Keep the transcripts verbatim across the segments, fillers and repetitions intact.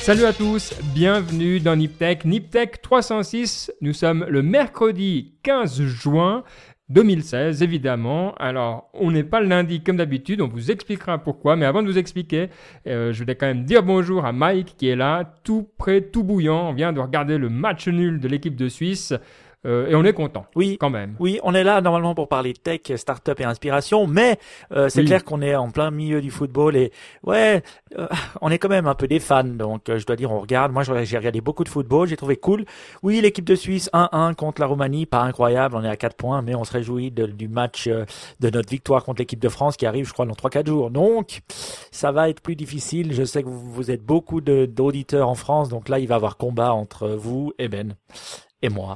Salut à tous, bienvenue dans Niptech, Niptech trois cent six. Nous sommes le mercredi quinze juin deux mille seize, évidemment. Alors, on n'est pas le lundi comme d'habitude, on vous expliquera pourquoi. Mais avant de vous expliquer, euh, je voulais quand même dire bonjour à Mike qui est là, tout prêt, tout bouillant. On vient de regarder le match nul de l'équipe de Suisse. Euh, et on est content, oui, quand même. Oui, on est là normalement pour parler tech, start-up et inspiration, mais euh, c'est oui. clair qu'on est en plein milieu du football et ouais, euh, on est quand même un peu des fans, donc euh, je dois dire on regarde. Moi, j'ai regardé beaucoup de football, j'ai trouvé cool. Oui, l'équipe de Suisse un un contre la Roumanie, pas incroyable, on est à quatre points, mais on se réjouit de, du match euh, de notre victoire contre l'équipe de France qui arrive, je crois, dans trois quatre jours. Donc, ça va être plus difficile. Je sais que vous, vous êtes beaucoup de, d'auditeurs en France, donc là, il va y avoir combat entre vous et Ben. Et moi.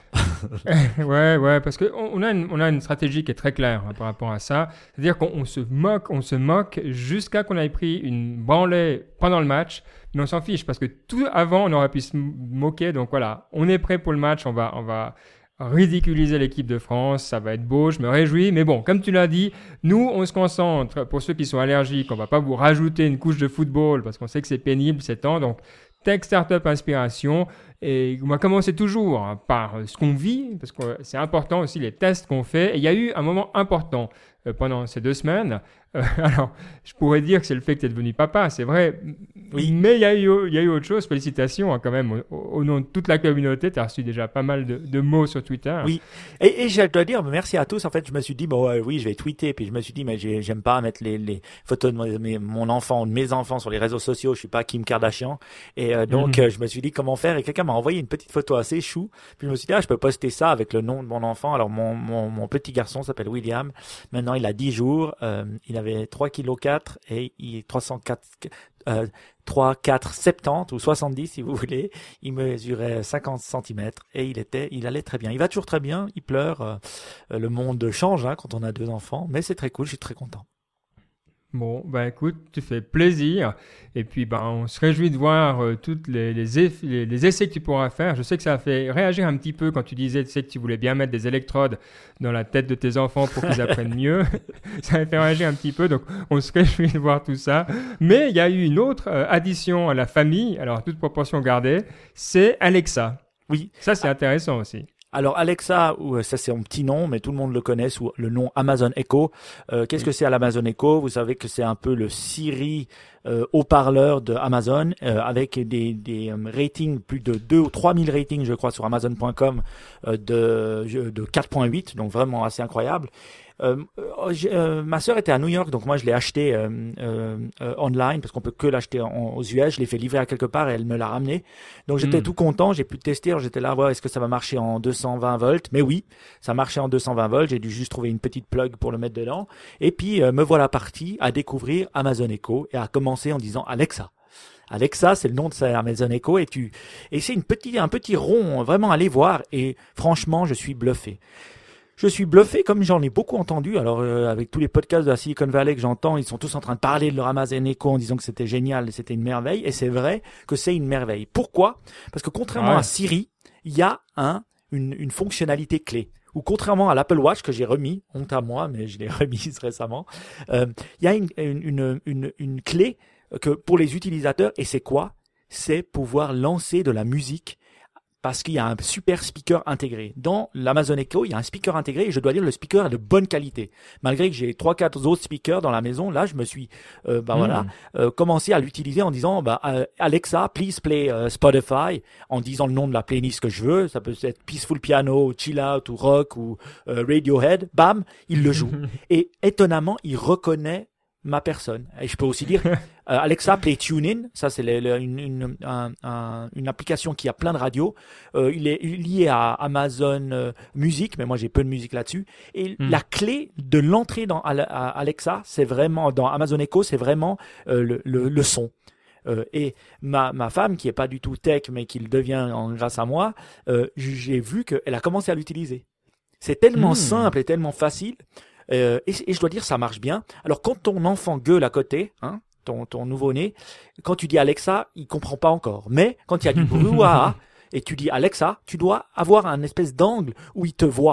ouais, ouais, parce que on a une, on a une stratégie qui est très claire hein, par rapport à ça. C'est-à-dire qu'on on se moque, on se moque jusqu'à qu'on ait pris une branlée pendant le match, mais on s'en fiche parce que tout avant on aurait pu se moquer. Donc voilà, on est prêt pour le match, on va, on va ridiculiser l'équipe de France, ça va être beau, je me réjouis. Mais bon, comme tu l'as dit, nous on se concentre. Pour ceux qui sont allergiques, on va pas vous rajouter une couche de football parce qu'on sait que c'est pénible ces temps. Donc Tech, Startup, Inspiration. Et on va commencer toujours hein, par ce qu'on vit, parce que c'est important aussi les tests qu'on fait. Et il y a eu un moment important euh, pendant ces deux semaines. Euh, alors, je pourrais dire que c'est le fait que tu es devenu papa, c'est vrai. Oui. Mais il y a eu, il y a eu autre chose. Félicitations hein, quand même au, au nom de toute la communauté. Tu as reçu déjà pas mal de, de mots sur Twitter. Oui. Et, et je dois dire merci à tous. En fait, je me suis dit, bon, euh, oui, je vais tweeter. Puis je me suis dit, mais j'ai, j'aime pas mettre les, les photos de mon, mes, mon enfant ou de mes enfants sur les réseaux sociaux. Je suis pas Kim Kardashian. Et euh, donc, mm-hmm. euh, je me suis dit comment faire. Et quelqu'un m'a envoyé une petite photo assez chou. Puis je me suis dit, ah, je peux poster ça avec le nom de mon enfant. Alors, mon, mon, mon petit garçon s'appelle William. Maintenant, il a dix jours. Euh, il avait trois virgule quatre kilos et il est trois cent quatre, euh, trois, quatre, soixante-dix ou soixante-dix si vous voulez. Il mesurait cinquante centimètres et il était, il allait très bien. Il va toujours très bien. Il pleure. Euh, le monde change hein, quand on a deux enfants, mais c'est très cool. Je suis très content. Bon, bah écoute, tu fais plaisir. Et puis, bah, on se réjouit de voir euh, toutes les, les, eff- les, les essais que tu pourras faire. Je sais que ça a fait réagir un petit peu quand tu disais tu sais, que tu voulais bien mettre des électrodes dans la tête de tes enfants pour qu'ils apprennent mieux. Ça a fait réagir un petit peu, donc on se réjouit de voir tout ça. Mais il y a eu une autre euh, addition à la famille, alors toute proportion gardée, c'est Alexa. Oui. Ça, c'est ah. intéressant aussi. Alors Alexa, ça c'est son petit nom, mais tout le monde le connaît sous le nom Amazon Echo. Euh, qu'est-ce que c'est à l'Amazon Echo ? Vous savez que c'est un peu le Siri euh, haut-parleur de Amazon, euh, avec des, des um, ratings, plus de deux ou trois mille ratings, je crois, sur Amazon point com euh, de, de quatre virgule huit, donc vraiment assez incroyable. Euh, euh, ma sœur était à New York, donc moi je l'ai acheté euh, euh, euh, online parce qu'on peut que l'acheter en, aux U S. Je l'ai fait livrer à quelque part et elle me l'a ramené. Donc j'étais mmh. tout content, j'ai pu tester. Alors j'étais là, voir est-ce que ça va marcher en deux cent vingt volts. Mais oui, ça marchait en deux cent vingt volts. J'ai dû juste trouver une petite plug pour le mettre dedans. Et puis euh, me voilà parti à découvrir Amazon Echo et à commencer en disant Alexa. Alexa, c'est le nom de sa Amazon Echo et tu et c'est une petite un petit rond, vraiment allez voir. Et franchement, je suis bluffé. Je suis bluffé, comme j'en ai beaucoup entendu. Alors, euh, avec tous les podcasts de la Silicon Valley que j'entends, ils sont tous en train de parler de leur Amazon Echo en disant que c'était génial, c'était une merveille. Et c'est vrai que c'est une merveille. Pourquoi ? Parce que contrairement ouais. à Siri, il y a un, une, une fonctionnalité clé. Ou contrairement à l'Apple Watch que j'ai remis, honte à moi, mais je l'ai remise récemment, euh, il y a une, une, une, une, une clé que pour les utilisateurs. Et c'est quoi ? C'est pouvoir lancer de la musique. Parce qu'il y a un super speaker intégré. Dans l'Amazon Echo, il y a un speaker intégré et je dois dire le speaker est de bonne qualité. Malgré que j'ai trois, quatre autres speakers dans la maison, là, je me suis, euh, bah mmh. voilà, euh, commencé à l'utiliser en disant, bah, euh, Alexa, please play uh, Spotify, en disant le nom de la playlist que je veux. Ça peut être Peaceful Piano, Chill Out ou Rock ou euh, Radiohead. Bam, il le joue. Et étonnamment, il reconnaît ma personne. Et je peux aussi dire euh, Alexa play TuneIn, ça c'est le, le, une, une, un, un, une application qui a plein de radios. Euh, il est lié à Amazon euh, Music, mais moi j'ai peu de musique là-dessus. Et mm. la clé de l'entrée dans à, à Alexa, c'est vraiment dans Amazon Echo, c'est vraiment euh, le, le, le son. Euh, et ma, ma femme, qui est pas du tout tech, mais qui le devient en, grâce à moi, euh, j'ai vu qu'elle a commencé à l'utiliser. C'est tellement mmh. simple et tellement facile. Euh, et, et je dois dire, ça marche bien. Alors, quand ton enfant gueule à côté, hein, ton, ton nouveau-né, quand tu dis Alexa, il comprend pas encore. Mais quand il y a du brouhaha et tu dis Alexa, tu dois avoir un espèce d'angle où il te voit.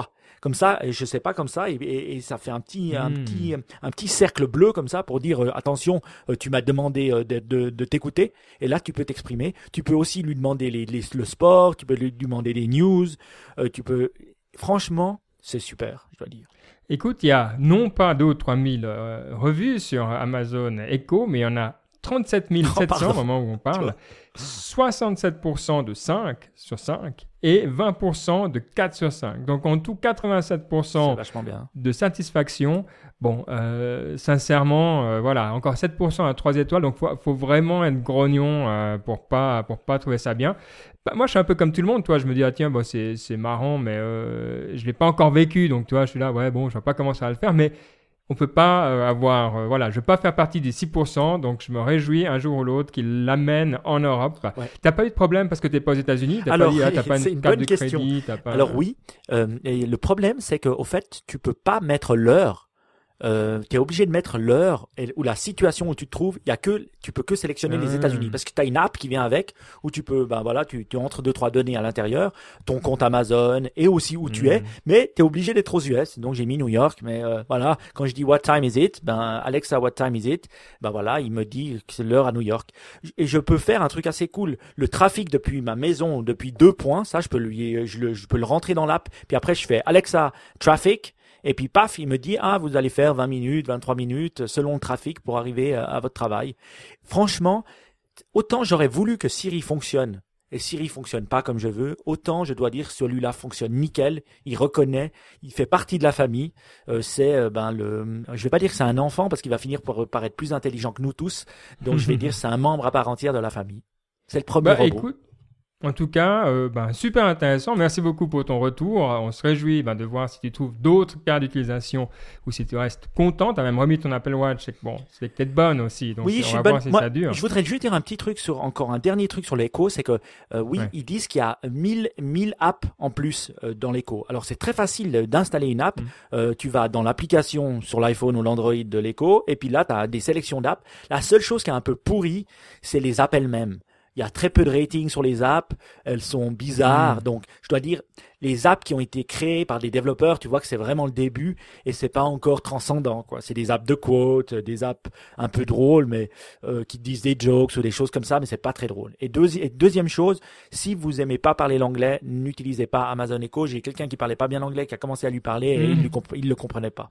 Comme ça, et je sais pas comme ça, et, et, et ça fait un petit, Mmh. un petit, un petit cercle bleu comme ça pour dire euh, attention, euh, tu m'as demandé euh, de, de, de t'écouter, et là tu peux t'exprimer. Tu peux aussi lui demander les, les, le sport, tu peux lui demander les news, euh, tu peux. Franchement, c'est super, je dois dire. Écoute, il y a non pas deux ou trois mille euh, revues sur Amazon Echo, mais il y en a trente-sept mille sept cents Oh, au moment où on parle. soixante-sept pour cent de cinq sur cinq et vingt pour cent de quatre sur cinq. Donc en tout, quatre-vingt-sept pour cent C'est vachement bien. de satisfaction. Bon, euh, sincèrement, euh, voilà, encore sept pour cent à trois étoiles. Donc il faut, faut vraiment être grognon euh, pour pas pour pas trouver ça bien. Bah, moi, je suis un peu comme tout le monde. Toi, je me dis, ah tiens, bon, c'est, c'est marrant, mais euh, je l'ai pas encore vécu. Donc, tu vois, je suis là, ouais, bon, je vais pas commencer à le faire. Mais on peut pas euh, avoir, euh, voilà, je veux pas faire partie des six pour cent, donc je me réjouis un jour ou l'autre qu'il l'amène en Europe. Ouais. T'as pas eu de problème parce que t'es pas aux États-Unis? T'as Alors, pas, dit, ah, t'as pas c'est une une carte bonne de question. crédit, t'as pas... Alors oui, euh, et le problème c'est que au fait tu peux pas mettre l'heure. Euh, tu es obligé de mettre l'heure et, ou la situation où tu te trouves. Il y a que tu peux que sélectionner les Ah. États-Unis parce que tu as une app qui vient avec où tu peux ben voilà tu, tu entres deux trois données à l'intérieur, ton compte Amazon et aussi où tu Mm. es, mais tu es obligé d'être aux U S. Donc j'ai mis New York, mais euh, voilà, quand je dis what time is it, ben Alexa what time is it, ben voilà, il me dit que c'est l'heure à New York. Et je peux faire un truc assez cool, le trafic depuis ma maison depuis deux points, ça je peux lui je, le, je peux le rentrer dans l'app, puis après je fais Alexa traffic. Et puis, paf, il me dit, ah, vous allez faire vingt minutes, vingt-trois minutes, selon le trafic pour arriver à, à votre travail. Franchement, autant j'aurais voulu que Siri fonctionne, et Siri fonctionne pas comme je veux, autant je dois dire celui-là fonctionne nickel, il reconnaît, il fait partie de la famille, euh, c'est, euh, ben, le, je vais pas dire que c'est un enfant parce qu'il va finir par paraître plus intelligent que nous tous, donc je vais dire c'est un membre à part entière de la famille. C'est le premier Bah, robot. écoute, en tout cas, euh, ben, super intéressant. Merci beaucoup pour ton retour. On se réjouit ben, de voir si tu trouves d'autres cas d'utilisation ou si tu restes content. Tu as même remis ton Apple Watch. C'est que bon, c'est peut-être bonne aussi. Donc, Oui, on je suis va bonne. voir si Moi, ça dure. je voudrais juste dire un petit truc sur encore un dernier truc sur l'Echo, c'est que euh, oui, Ouais. ils disent qu'il y a mille mille apps en plus euh, dans l'Echo. Alors c'est très facile d'installer une app. Mm. Euh, tu vas dans l'application sur l'iPhone ou l'Android de l'Echo et puis là tu as des sélections d'apps. La seule chose qui est un peu pourrie, c'est les apps elles-mêmes. Il y a très peu de ratings sur les apps, elles sont bizarres. Mm. Donc, je dois dire, les apps qui ont été créées par des développeurs, tu vois que c'est vraiment le début et c'est pas encore transcendant, quoi. C'est des apps de quotes, des apps un peu drôles, mais euh, qui disent des jokes ou des choses comme ça, mais c'est pas très drôle. Et, deuxi- et deuxième chose, si vous aimez pas parler l'anglais, n'utilisez pas Amazon Echo. J'ai quelqu'un qui parlait pas bien l'anglais qui a commencé à lui parler et Mm. il, lui comp- il le comprenait pas.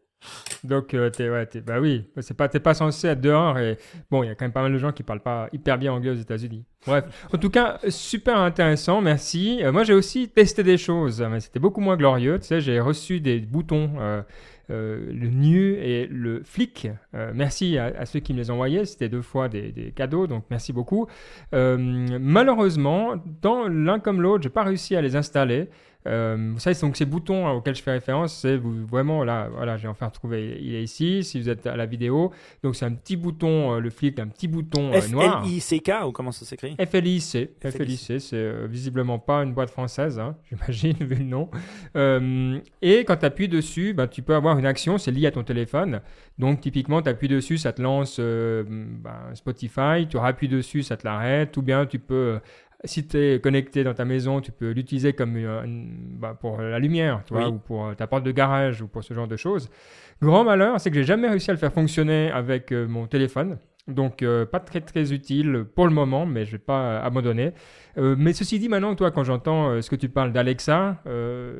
Donc, euh, t'es, ouais, t'es, bah oui, c'est pas, t'es pas censé être dehors. Et bon, il y a quand même pas mal de gens qui parlent pas hyper bien anglais aux États-Unis. Bref, en tout cas, super intéressant, merci. Euh, moi, j'ai aussi testé des choses, mais c'était beaucoup moins glorieux. Tu sais, j'ai reçu des boutons, euh, euh, le New et le Flick. Euh, merci à, à ceux qui me les envoyaient. C'était deux fois des, des cadeaux, donc merci beaucoup. Euh, malheureusement, dans l'un comme l'autre, j'ai pas réussi à les installer. Euh, ça, donc ces boutons hein, auxquels je fais référence, c'est vous, vraiment là, voilà, j'ai enfin retrouvé, il est ici. Si vous êtes à la vidéo, donc c'est un petit bouton, euh, le flic, un petit bouton euh, noir. F L I C K ou comment ça s'écrit? F L I C, F L I C. F L I C, c'est euh, visiblement pas une boîte française, hein, j'imagine, vu le nom. Euh, et quand tu appuies dessus, bah, tu peux avoir une action, c'est lié à ton téléphone. Donc typiquement, tu appuies dessus, ça te lance euh, bah, Spotify, tu appuies dessus, ça te l'arrête, ou bien tu peux... Si tu es connecté dans ta maison, tu peux l'utiliser comme une, une, bah, pour la lumière, tu vois, Oui. ou pour ta porte de garage, ou pour ce genre de choses. Grand malheur, c'est que j'ai jamais réussi à le faire fonctionner avec euh, mon téléphone. Donc, euh, pas très très utile pour le moment, mais je vais pas abandonner. Euh, mais ceci dit, maintenant, toi, quand j'entends euh, ce que tu parles d'Alexa, euh,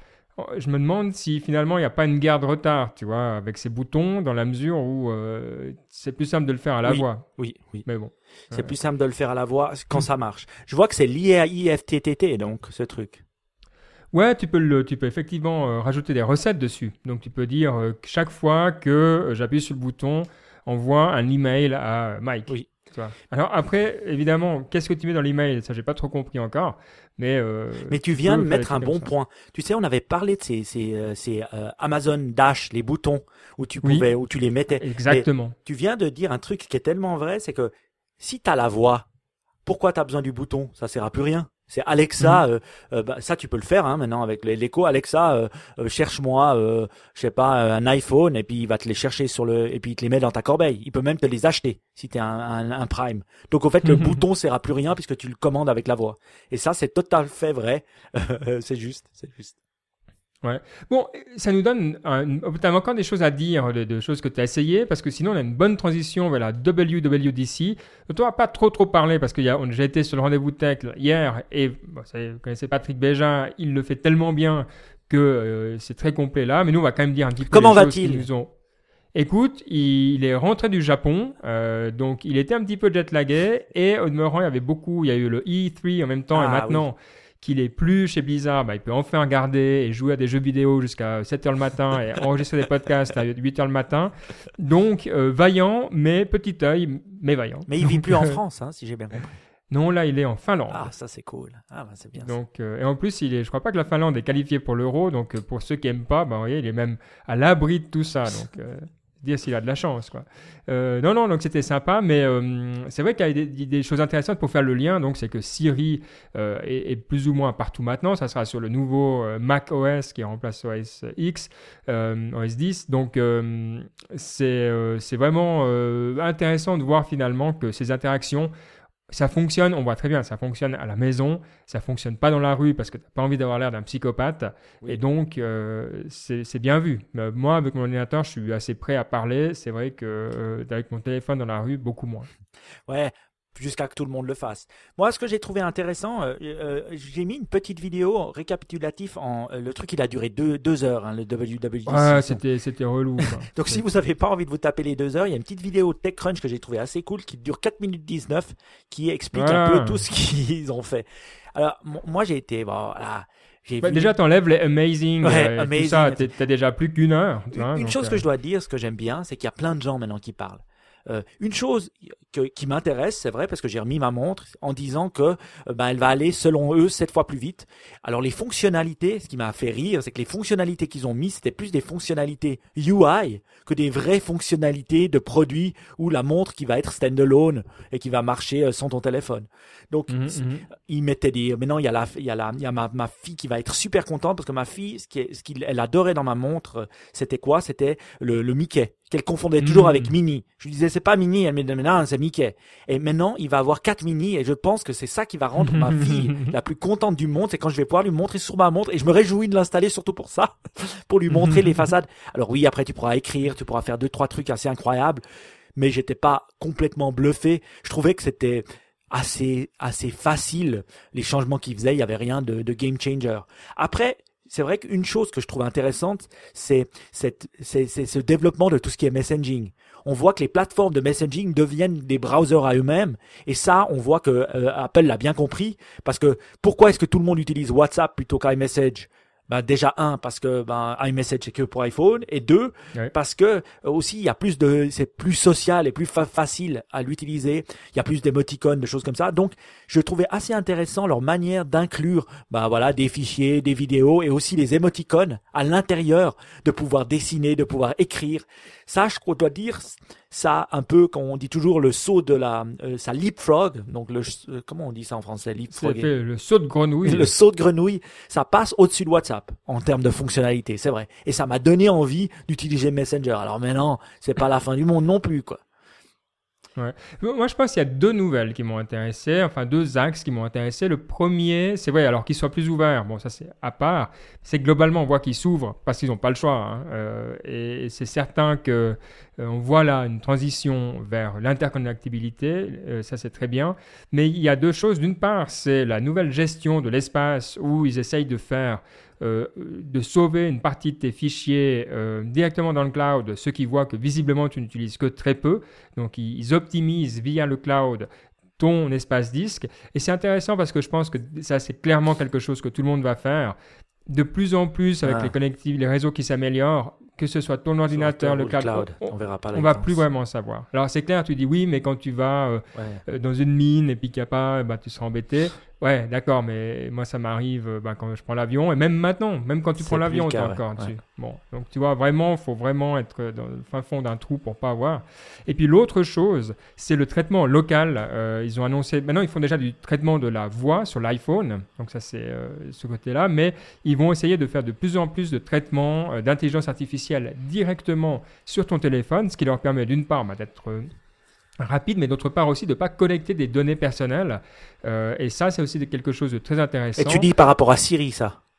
je me demande si finalement il n'y a pas une guerre de retard, tu vois, avec ces boutons, dans la mesure où euh, c'est plus simple de le faire à la Oui. voix. Oui, oui. Mais bon. C'est Ouais. plus simple de le faire à la voix quand ça marche. Je vois que c'est lié à I F T T T, donc, ce truc. Ouais, tu peux, le, tu peux effectivement euh, rajouter des recettes dessus. Donc, tu peux dire euh, que chaque fois que euh, j'appuie sur le bouton, envoie un email à Mike. Oui. Tu vois. Alors après, évidemment, qu'est-ce que tu mets dans l'email? Ça, j'ai pas trop compris encore. Mais, euh, Mais tu viens de peux faire mettre des un trucs bon comme ça. point. Tu sais, on avait parlé de ces, ces, euh, ces euh, Amazon Dash, les boutons où tu Oui. pouvais, où tu les mettais. Exactement. Mais tu viens de dire un truc qui est tellement vrai, c'est que si tu as la voix, pourquoi tu as besoin du bouton? Ça sert à plus rien. C'est Alexa, Mhm. euh, euh, bah, ça tu peux le faire hein, maintenant avec les- l'écho. Alexa, euh, euh, cherche-moi, euh, je sais pas, un iPhone et puis il va te les chercher sur le, et puis il te les met dans ta corbeille. Il peut même te les acheter si t'es un, un, un Prime. Donc au fait le Mhm. bouton sert à plus rien puisque tu le commandes avec la voix. Et ça c'est tout à fait vrai. c'est juste, c'est juste. Ouais. Bon, ça nous donne un, tu as encore des choses à dire, de, de choses que tu as essayées, parce que sinon on a une bonne transition vers la W W D C. Donc, on va pas trop trop parler parce que y a, on, j'ai été sur le rendez-vous tech hier et bon, ça, vous connaissez Patrick Bégin, il le fait tellement bien que euh, c'est très complet là. Mais nous on va quand même dire un petit peu. Comment les va-t-il? choses qui nous ont... Écoute, il, il est rentré du Japon, euh, donc il était un petit peu jet-lagué et au demeurant il y avait beaucoup, il y a eu le E trois en même temps Ah, et maintenant. Oui. Qu'il est plus chez Blizzard, bah, il peut enfin regarder et jouer à des jeux vidéo jusqu'à sept heures le matin et enregistrer des podcasts à huit heures le matin. Donc, euh, vaillant, mais petit œil, mais vaillant. Mais il Donc, vit plus euh, en France, hein, si j'ai bien compris. Non, là, il est en Finlande. Ah, ça c'est cool. Ah, bah, c'est bien. Donc, euh, et en plus, il est, je crois pas que la Finlande est qualifiée pour l'Euro. Donc, euh, pour ceux qui aiment pas, bah, vous voyez, il est même à l'abri de tout ça. Donc, euh, dire s'il a de la chance, quoi. Euh, non, non, donc c'était sympa, mais euh, c'est vrai qu'il y a des, des choses intéressantes pour faire le lien. Donc, c'est que Siri euh, est, est plus ou moins partout maintenant. Ça sera sur le nouveau euh, Mac O S qui remplace O S X, euh, O S dix. Donc, euh, c'est, euh, c'est vraiment euh, intéressant de voir finalement que ces interactions, ça fonctionne, on voit très bien, ça fonctionne à la maison, ça fonctionne pas dans la rue parce que tu n'as pas envie d'avoir l'air d'un psychopathe. Oui. Et donc, euh, c'est, c'est bien vu. Euh, moi, avec mon ordinateur, je suis assez prêt à parler. C'est vrai que euh, avec mon téléphone dans la rue, beaucoup moins. Ouais, jusqu'à que tout le monde le fasse. Moi, ce que j'ai trouvé intéressant, euh, euh, j'ai mis une petite vidéo récapitulative. En, euh, le truc, il a duré deux, deux heures, hein, le W W D C. Ouais, c'était, c'était relou. Quoi. Donc, si vous n'avez pas envie de vous taper les deux heures, il y a une petite vidéo TechCrunch que j'ai trouvé assez cool qui dure quatre minutes dix-neuf qui explique voilà. un peu tout ce qu'ils ont fait. Alors, m- moi, j'ai été... Bon, voilà, j'ai bah, vu... Déjà, t'enlèves les amazing, ouais, euh, amazing tout ça, t'es, t'as déjà plus qu'une heure. Une, hein, une donc, chose euh... que je dois dire, ce que j'aime bien, c'est qu'il y a plein de gens maintenant qui parlent. Euh, une chose que, qui m'intéresse, c'est vrai, parce que j'ai remis ma montre en disant que euh, ben, elle va aller, selon eux, sept fois plus vite. Alors les fonctionnalités, ce qui m'a fait rire, c'est que les fonctionnalités qu'ils ont mis, c'était plus des fonctionnalités U I que des vraies fonctionnalités de produits ou la montre qui va être standalone et qui va marcher euh, sans ton téléphone. Donc mmh, mmh. ils mettaient des. Maintenant il y a la, il y a la, il y a ma, ma fille qui va être super contente parce que ma fille, ce qui est, ce qu'elle adorait dans ma montre, c'était quoi? C'était le, le Mickey. Qu'elle confondait toujours mmh. avec Minnie. Je lui disais, c'est pas Minnie. Elle me disait, non, c'est Mickey. Et maintenant, il va avoir quatre Minnie. Et je pense que c'est ça qui va rendre ma fille la plus contente du monde. C'est quand je vais pouvoir lui montrer sur ma montre. Et je me réjouis de l'installer surtout pour ça. Pour lui montrer les façades. Alors oui, après, tu pourras écrire. Tu pourras faire deux, trois trucs assez incroyables. Mais j'étais pas complètement bluffé. Je trouvais que c'était assez, assez facile. Les changements qu'il faisait, il y avait rien de, de game changer. Après, c'est vrai qu'une chose que je trouve intéressante, c'est, cette, c'est, c'est ce développement de tout ce qui est messaging. On voit que les plateformes de messaging deviennent des browsers à eux-mêmes. Et ça, on voit que euh, Apple l'a bien compris. Parce que pourquoi est-ce que tout le monde utilise WhatsApp plutôt qu'iMessage? Ben déjà un parce que ben iMessage c'est que pour iPhone et deux ouais. parce que aussi il y a plus de c'est plus social et plus fa- facile à l'utiliser, il y a plus d'émoticônes, de choses comme ça. Donc je trouvais assez intéressant leur manière d'inclure ben voilà des fichiers, des vidéos et aussi les émoticônes à l'intérieur, de pouvoir dessiner, de pouvoir écrire. Ça je dois dire ça un peu quand on dit toujours le saut de la euh, ça leapfrog, donc le euh, comment on dit ça en français, leapfrog, c'est le saut de grenouille. Le saut de grenouille, ça passe au-dessus de WhatsApp en termes de fonctionnalité, c'est vrai. Et ça m'a donné envie d'utiliser Messenger. Alors maintenant, c'est pas la fin du monde non plus, quoi. Ouais. Moi, je pense qu'il y a deux nouvelles qui m'ont intéressé, enfin deux axes qui m'ont intéressé. Le premier, c'est vrai, alors qu'ils soient plus ouverts, bon, ça c'est à part, c'est que globalement, on voit qu'ils s'ouvrent parce qu'ils n'ont pas le choix. Hein, euh, et c'est certain que euh, on voit là une transition vers l'interconnectabilité, euh, ça c'est très bien. Mais il y a deux choses. D'une part, c'est la nouvelle gestion de l'espace où ils essayent de faire Euh, de sauver une partie de tes fichiers euh, directement dans le cloud, ceux qui voient que visiblement tu n'utilises que très peu. Donc ils, ils optimisent via le cloud ton espace disque. Et c'est intéressant parce que je pense que ça c'est clairement quelque chose que tout le monde va faire. De plus en plus avec ah. les connectivités, les réseaux qui s'améliorent, que ce soit ton ordinateur, le cloud, cloud, on, on verra pas on va plus vraiment savoir. Alors c'est clair, tu dis oui, mais quand tu vas euh, ouais. euh, dans une mine et puis qu'il n'y a pas, bah, tu seras embêté. Ouais, d'accord, mais moi ça m'arrive euh, bah, quand je prends l'avion et même maintenant, même quand tu c'est prends l'avion, tu es ouais. encore ouais. dessus. Bon, donc tu vois, vraiment, il faut vraiment être dans le fin fond d'un trou pour pas avoir. Et puis l'autre chose, c'est le traitement local. Euh, ils ont annoncé, maintenant ils font déjà du traitement de la voix sur l'iPhone, donc ça c'est euh, ce côté-là, mais ils vont essayer de faire de plus en plus de traitements euh, d'intelligence artificielle directement sur ton téléphone, ce qui leur permet d'une part bah, d'être euh, rapide, mais d'autre part aussi de ne pas collecter des données personnelles. Euh, et ça, c'est aussi quelque chose de très intéressant. Et tu dis par rapport à Siri, ça?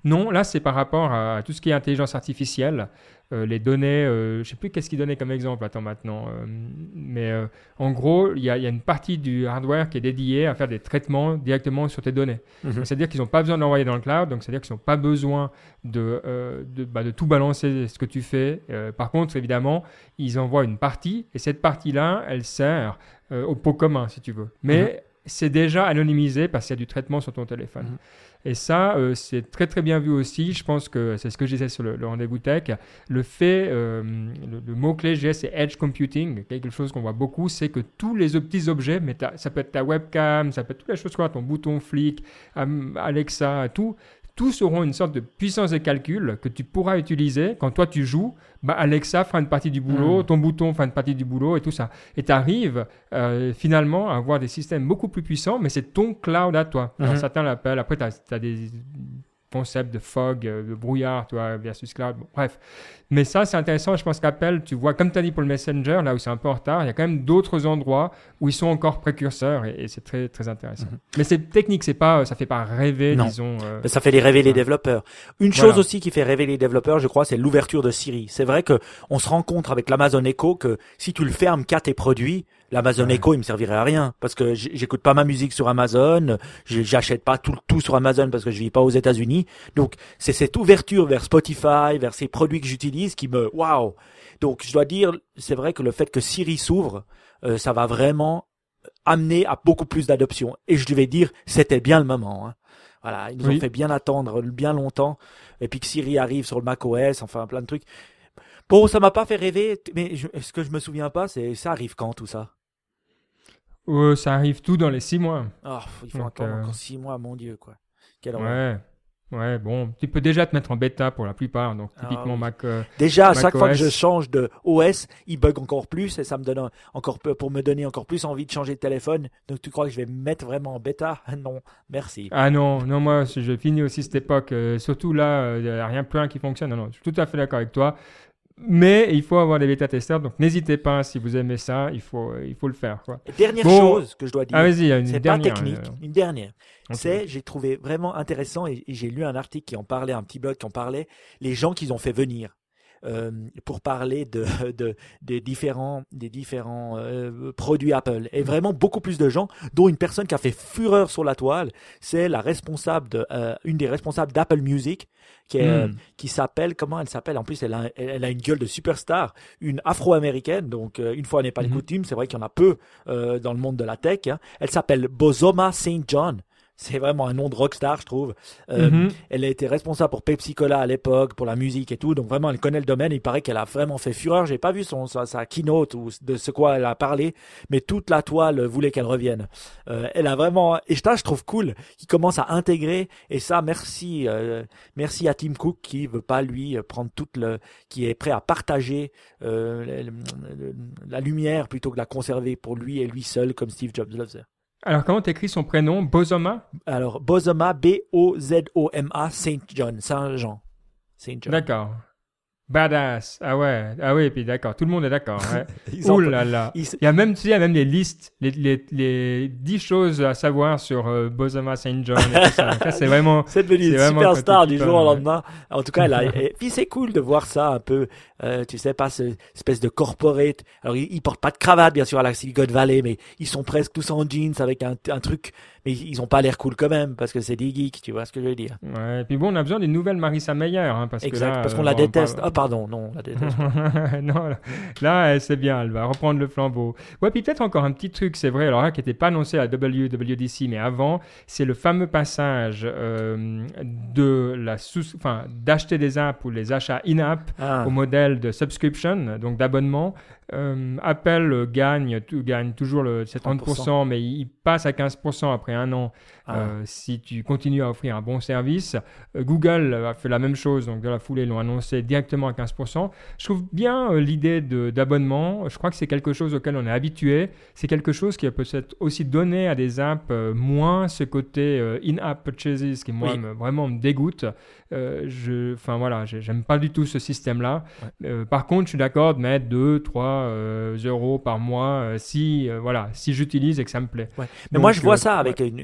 Non, là, c'est par rapport à tout ce qui est intelligence artificielle. Euh, les données, euh, je ne sais plus qu'est-ce qu'il donnait comme exemple, attends maintenant. Euh, mais euh, en gros, il y, y a une partie du hardware qui est dédiée à faire des traitements directement sur tes données. Mhm. C'est-à-dire qu'ils n'ont pas besoin de l'envoyer dans le cloud, donc c'est-à-dire qu'ils n'ont pas besoin de, euh, de, bah, de tout balancer ce que tu fais. Euh, par contre, évidemment, ils envoient une partie, et cette partie-là, elle sert euh, au pot commun, si tu veux. Mais Mhm. c'est déjà anonymisé parce qu'il y a du traitement sur ton téléphone. Mhm. Et ça, euh, c'est très très bien vu aussi. Je pense que c'est ce que je disais sur le, le rendez-vous tech. Le fait, euh, le, le mot-clé, je dirais, c'est edge computing. Quelque chose qu'on voit beaucoup, c'est que tous les petits objets, mais ta- ça peut être ta webcam, ça peut être toutes les choses, quoi, ton bouton flic, um, Alexa, tout, tous auront une sorte de puissance de calcul que tu pourras utiliser quand toi tu joues. Bah, Alexa fera une partie du boulot, Mm. ton bouton fera une partie du boulot et tout ça. Et tu arrives euh, finalement à avoir des systèmes beaucoup plus puissants, mais c'est ton cloud à toi. Alors Mhm. certains l'appellent, après tu as des concepts de fog, euh, de brouillard, tu vois, versus cloud, bon, bref. Mais ça, c'est intéressant, je pense qu'Apple, tu vois, comme tu as dit pour le Messenger, là où c'est un peu en retard, il y a quand même d'autres endroits où ils sont encore précurseurs et, et c'est très, très intéressant. Mhm. Mais c'est technique, c'est pas, ça fait pas rêver, Non. disons. euh, Ça fait les rêver les Ouais. développeurs. Une Voilà. chose aussi qui fait rêver les développeurs, je crois, c'est l'ouverture de Siri. C'est vrai que on se rend compte avec l'Amazon Echo que si tu le fermes qu'à tes produits, l'Amazon Ouais. Echo, il me servirait à rien parce que j- j'écoute pas ma musique sur Amazon, j- j'achète pas tout, tout sur Amazon parce que je vis pas aux États-Unis. Donc, c'est cette ouverture vers Spotify, vers ces produits que j'utilise qui me, waouh. Donc, je dois dire, c'est vrai que le fait que Siri s'ouvre, euh, ça va vraiment amener à beaucoup plus d'adoption. Et je devais dire, c'était bien le moment, hein. Voilà, ils nous Oui. ont fait bien attendre bien longtemps. Et puis que Siri arrive sur le macOS, enfin plein de trucs. Bon, ça m'a pas fait rêver, mais je, ce que je me souviens pas, c'est ça arrive quand tout ça? euh, ça arrive tout dans les six mois. Oh, il faut Donc, attendre euh, encore six mois, mon Dieu, quoi. Quelle horreur. Ouais. Ouais, bon, tu peux déjà te mettre en bêta pour la plupart, donc Ah, typiquement oui. Mac. euh, Déjà, à Mac chaque fois que O S. je change de O S, il bug encore plus et ça me donne un- encore peu- pour me donner encore plus envie de changer de téléphone. Donc tu crois que je vais me mettre vraiment en bêta? Non, merci. Ah non, non, moi, je je finis aussi cette époque. euh, surtout là, il n'y a rien, plus rien qui fonctionne. Non, non, je suis tout à fait d'accord avec toi. Mais il faut avoir des bêta-testeurs, donc n'hésitez pas, si vous aimez ça, il faut, euh, il faut le faire, quoi. Et dernière Bon. chose que je dois dire, Ah, vas-y, il y a une c'est pas dernière. technique, euh, une dernière. ok. C'est, j'ai trouvé vraiment intéressant et, et j'ai lu un article qui en parlait, un petit blog qui en parlait, les gens qu'ils ont fait venir euh, pour parler de, de des différents des différents euh, produits Apple et vraiment beaucoup plus de gens, dont une personne qui a fait fureur sur la toile, c'est la responsable de euh, une des responsables d'Apple Music qui est euh, Hmm. qui s'appelle, comment elle s'appelle, en plus elle a elle a une gueule de superstar, une afro-américaine, donc euh, une fois n'est pas les Mhm. coutumes, c'est vrai qu'il y en a peu euh, dans le monde de la tech, hein. Elle s'appelle Bozoma Saint John. C'est vraiment un nom de rockstar, je trouve. Euh, Mhm. Elle a été responsable pour Pepsi Cola à l'époque, pour la musique et tout. Donc vraiment, elle connaît le domaine. Il paraît qu'elle a vraiment fait fureur. J'ai pas vu son sa, sa keynote ou de ce quoi elle a parlé, mais toute la toile voulait qu'elle revienne. Euh, elle a vraiment, et ça, je trouve cool, qu'il commence à intégrer. Et ça, merci, euh, merci à Tim Cook qui veut pas lui prendre toute le, qui est prêt à partager euh, le- le- la lumière plutôt que la conserver pour lui et lui seul, comme Steve Jobs le faisait. Alors, comment t'écris son prénom? Bozoma? Alors, Bozoma, B O Z O M A, Saint John, Saint-Jean. Saint John. D'accord. Badass. Ah ouais. Ah oui, et puis d'accord. Tout le monde est d'accord. Ouais. Ils ont- Ouh là là. ils se- Il y a même, tu sais, il y a même les listes, les, les, les dix choses à savoir sur euh, Bozoma Saint John et tout ça. Donc, ça, c'est vraiment. C'est devenu C'est une vraiment superstar quand du tu jour au parles, ouais. lendemain. En tout cas, elle a, et puis c'est cool de voir ça un peu, euh, tu sais, pas ce espèce de corporate. Alors, ils, ils portent pas de cravate, bien sûr, à la Silicon Valley, mais ils sont presque tous en jeans avec un, un truc, mais ils ont pas l'air cool quand même, parce que c'est des geeks, tu vois ce que je veux dire. Ouais. Et puis bon, on a besoin d'une nouvelle Marissa Mayer, hein, parce Exact, que là, parce euh, qu'on la bon, on déteste. parle- Ah, pardon, non, on la déteste. non, là, là, elle, c'est bien, elle va reprendre le flambeau. Ouais, puis peut-être encore un petit truc, c'est vrai, alors là, qui n'était pas annoncé à W W D C, mais avant, c'est le fameux passage euh, de la sous, enfin, d'acheter des apps ou les achats in-app Ah. au modèle de subscription, donc d'abonnement. Euh, Apple gagne, tout- gagne toujours le trente pour cent, mais il passe à quinze pour cent après un an Ah. euh, si tu continues à offrir un bon service. Euh, Google a fait la même chose, donc de la foulée, ils l'ont annoncé directement à quinze pour cent. Je trouve bien euh, l'idée de- d'abonnement. Je crois que c'est quelque chose auquel on est habitué. C'est quelque chose qui peut être aussi donné à des apps euh, moins ce côté euh, in-app purchases qui, moi, Oui. me- vraiment me dégoûte. Euh, je, enfin voilà, j'ai- j'aime pas du tout ce système-là. Ouais. Euh, par contre, je suis d'accord de mettre deux, trois euh, euros par mois euh, si, euh, voilà, si j'utilise et que ça me plaît. Ouais. Mais Donc, moi, je vois euh, ça ouais. avec une, une, une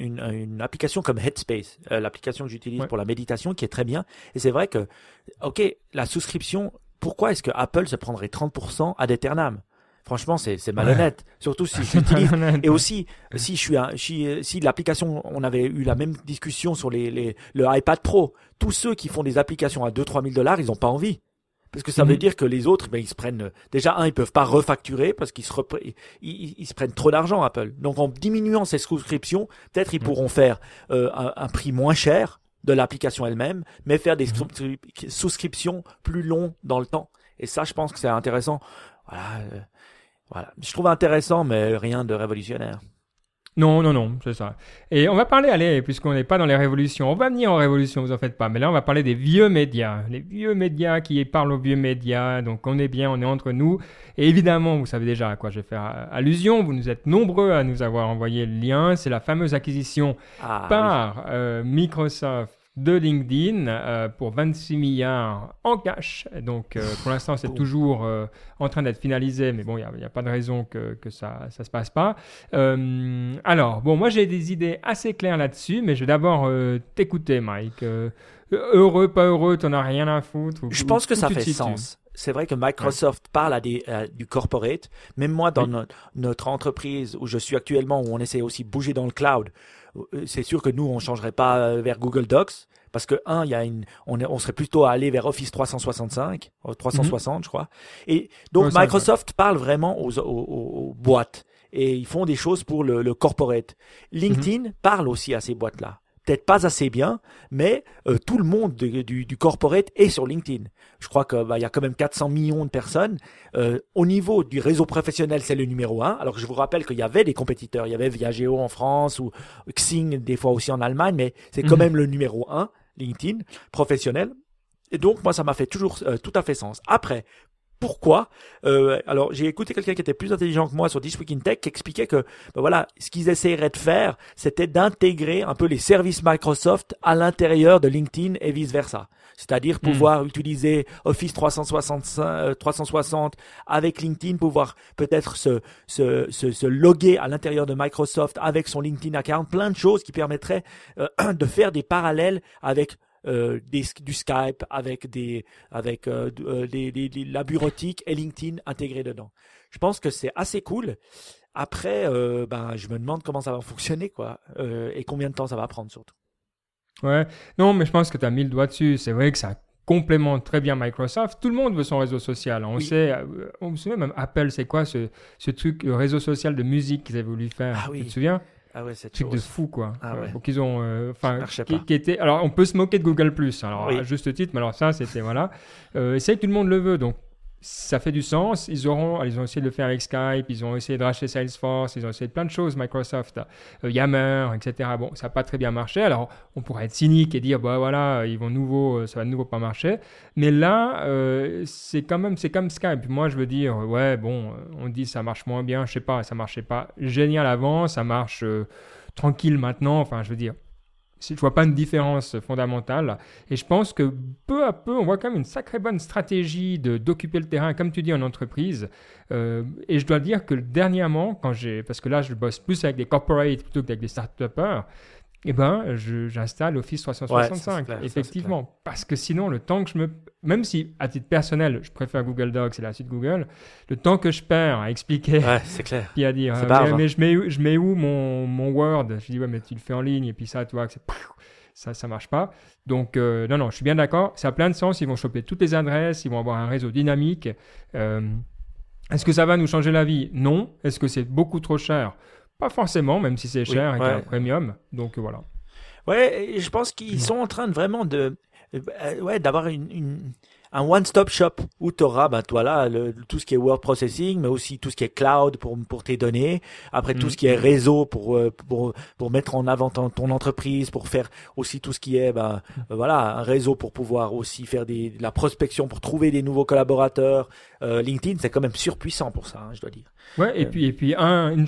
une application comme Headspace, euh, l'application que j'utilise Ouais. pour la méditation, qui est très bien. Et c'est vrai que, ok, la souscription, pourquoi est-ce que Apple se prendrait trente pour cent ad aeternam? Franchement, c'est, c'est malhonnête. Ouais. Surtout si je l'utilise. Et aussi, si je suis un, si, si l'application, on avait eu la même discussion sur les, les, le iPad Pro. Tous ceux qui font des applications à deux, trois mille dollars, ils n'ont pas envie. Parce que ça mmh. veut dire que les autres, ben, ils se prennent, déjà, un, ils peuvent pas refacturer parce qu'ils se, repre... ils, ils, ils se prennent trop d'argent, Apple. Donc, en diminuant ces souscriptions, peut-être ils mmh. pourront faire, euh, un, un prix moins cher de l'application elle-même, mais faire des mmh. souscriptions plus longs dans le temps. Et ça, je pense que c'est intéressant. Voilà. Euh, Voilà, je trouve intéressant, mais rien de révolutionnaire. Non, non, non, c'est ça. Et on va parler, allez, puisqu'on n'est pas dans les révolutions, on va venir en révolution, vous en faites pas. Mais là, on va parler des vieux médias, les vieux médias qui parlent aux vieux médias. Donc, on est bien, on est entre nous. Et évidemment, vous savez déjà à quoi je vais faire allusion. Vous nous êtes nombreux à nous avoir envoyé le lien. C'est la fameuse acquisition ah, par oui. euh, Microsoft de LinkedIn euh, pour vingt-six milliards en cash. Donc, euh, pour l'instant, c'est toujours euh, en train d'être finalisé, mais bon, il n'y a, a pas de raison que, que ça ne se passe pas. Euh, alors, bon, moi, j'ai des idées assez claires là-dessus, mais je vais d'abord euh, t'écouter, Mike. Euh, heureux, pas heureux, tu n'en as rien à foutre. Ou, je pense que ça fait situes. sens. C'est vrai que Microsoft ouais. parle à des, euh, du corporate. Même moi, dans oui. notre, notre entreprise où je suis actuellement, où on essaie aussi de bouger dans le cloud, c'est sûr que nous, on ne changerait pas vers Google Docs. Parce que, un, il y a une, on, est, on serait plutôt à aller vers Office trois cent soixante-cinq, trois cent soixante, mm-hmm. je crois. Et donc, ouais, Microsoft parle vraiment aux, aux, aux, aux boîtes. Et ils font des choses pour le, le corporate. LinkedIn mm-hmm. parle aussi à ces boîtes-là. Peut-être pas assez bien, mais euh, tout le monde du, du, du corporate est sur LinkedIn. Je crois que bah, y a quand même quatre cents millions de personnes. Euh, au niveau du réseau professionnel, c'est le numéro un. Alors que je vous rappelle qu'il y avait des compétiteurs. Il y avait Viageo en France ou Xing des fois aussi en Allemagne, mais c'est quand mmh. même le numéro un, LinkedIn, professionnel. Et donc, moi, ça m'a fait toujours euh, tout à fait sens. Après, pourquoi euh, alors, j'ai écouté quelqu'un qui était plus intelligent que moi sur This Week in Tech qui expliquait que, ben voilà, ce qu'ils essaieraient de faire, c'était d'intégrer un peu les services Microsoft à l'intérieur de LinkedIn et vice versa. C'est-à-dire pouvoir mmh. utiliser Office trois cent soixante-cinq, euh, trois cent soixante avec LinkedIn, pouvoir peut-être se, se, se, se loguer à l'intérieur de Microsoft avec son LinkedIn account, plein de choses qui permettraient euh, de faire des parallèles avec Euh, des, du Skype avec des avec euh, des, des, des, la bureautique et LinkedIn intégrés dedans. Je pense que c'est assez cool. Après, euh, ben je me demande comment ça va fonctionner quoi euh, et combien de temps ça va prendre surtout. Ouais, non, mais je pense que tu as mis le doigt dessus. C'est vrai que ça complémente très bien Microsoft. Tout le monde veut son réseau social. On oui. sait, on se souvient même Apple, c'est quoi ce ce truc le réseau social de musique qu'ils avaient voulu faire. Ah oui. Tu te souviens? Ah ouais, c'est truc de fou quoi. Ah ouais. Donc ils ont, enfin, euh, qui, qui était. Alors on peut se moquer de Google Plus. Alors oui. à juste titre, mais alors ça c'était voilà. Euh, et c'est que tout le monde le veut, donc ça fait du sens. Ils auront, ils ont essayé de le faire avec Skype, ils ont essayé de racheter Salesforce, ils ont essayé de plein de choses, Microsoft, euh, Yammer, et cetera. Bon, ça n'a pas très bien marché. Alors on pourrait être cynique et dire bah voilà, ils vont nouveau, ça va de nouveau pas marcher. Mais là, euh, c'est quand même, c'est comme Skype. Moi je veux dire ouais bon, on dit ça marche moins bien, je sais pas, ça marchait pas génial avant, ça marche. Euh, tranquille maintenant, enfin je veux dire, je vois pas une différence fondamentale et je pense que peu à peu on voit quand même une sacrée bonne stratégie de, d'occuper le terrain comme tu dis en entreprise euh, et je dois dire que dernièrement quand j'ai, parce que là je bosse plus avec des corporates plutôt qu'avec des start-upers, eh ben, je, j'installe Office trois cent soixante-cinq, ouais, clair, effectivement, ça, parce que sinon, le temps que je me... Même si, à titre personnel, je préfère Google Docs et la suite Google, le temps que je perds à expliquer, ouais, c'est clair. puis à dire, c'est euh, barge, mais, hein. mais je mets, où, je mets où mon, mon Word? Je dis, ouais, mais tu le fais en ligne, et puis ça, tu vois, que c'est... ça, ça marche pas. Donc, euh, non, non, je suis bien d'accord, ça a plein de sens, ils vont choper toutes les adresses, ils vont avoir un réseau dynamique. Euh, est-ce que ça va nous changer la vie? Non. Est-ce que c'est beaucoup trop cher? Pas forcément, même si c'est cher oui, et ouais. qu'il y a un premium. Donc voilà. Ouais, et je pense qu'ils sont en train de vraiment de, euh, ouais, d'avoir une, une, un one-stop shop où tu auras, ben, toi là, le, tout ce qui est word processing, mais aussi tout ce qui est cloud pour, pour tes données. Après, mmh. tout ce qui est réseau pour, pour, pour mettre en avant ton, ton entreprise, pour faire aussi tout ce qui est, ben, mmh. voilà, un réseau pour pouvoir aussi faire des, de la prospection, pour trouver des nouveaux collaborateurs. Euh, LinkedIn, c'est quand même surpuissant pour ça, hein, je dois dire. Ouais, et euh, puis, et puis, un, une chose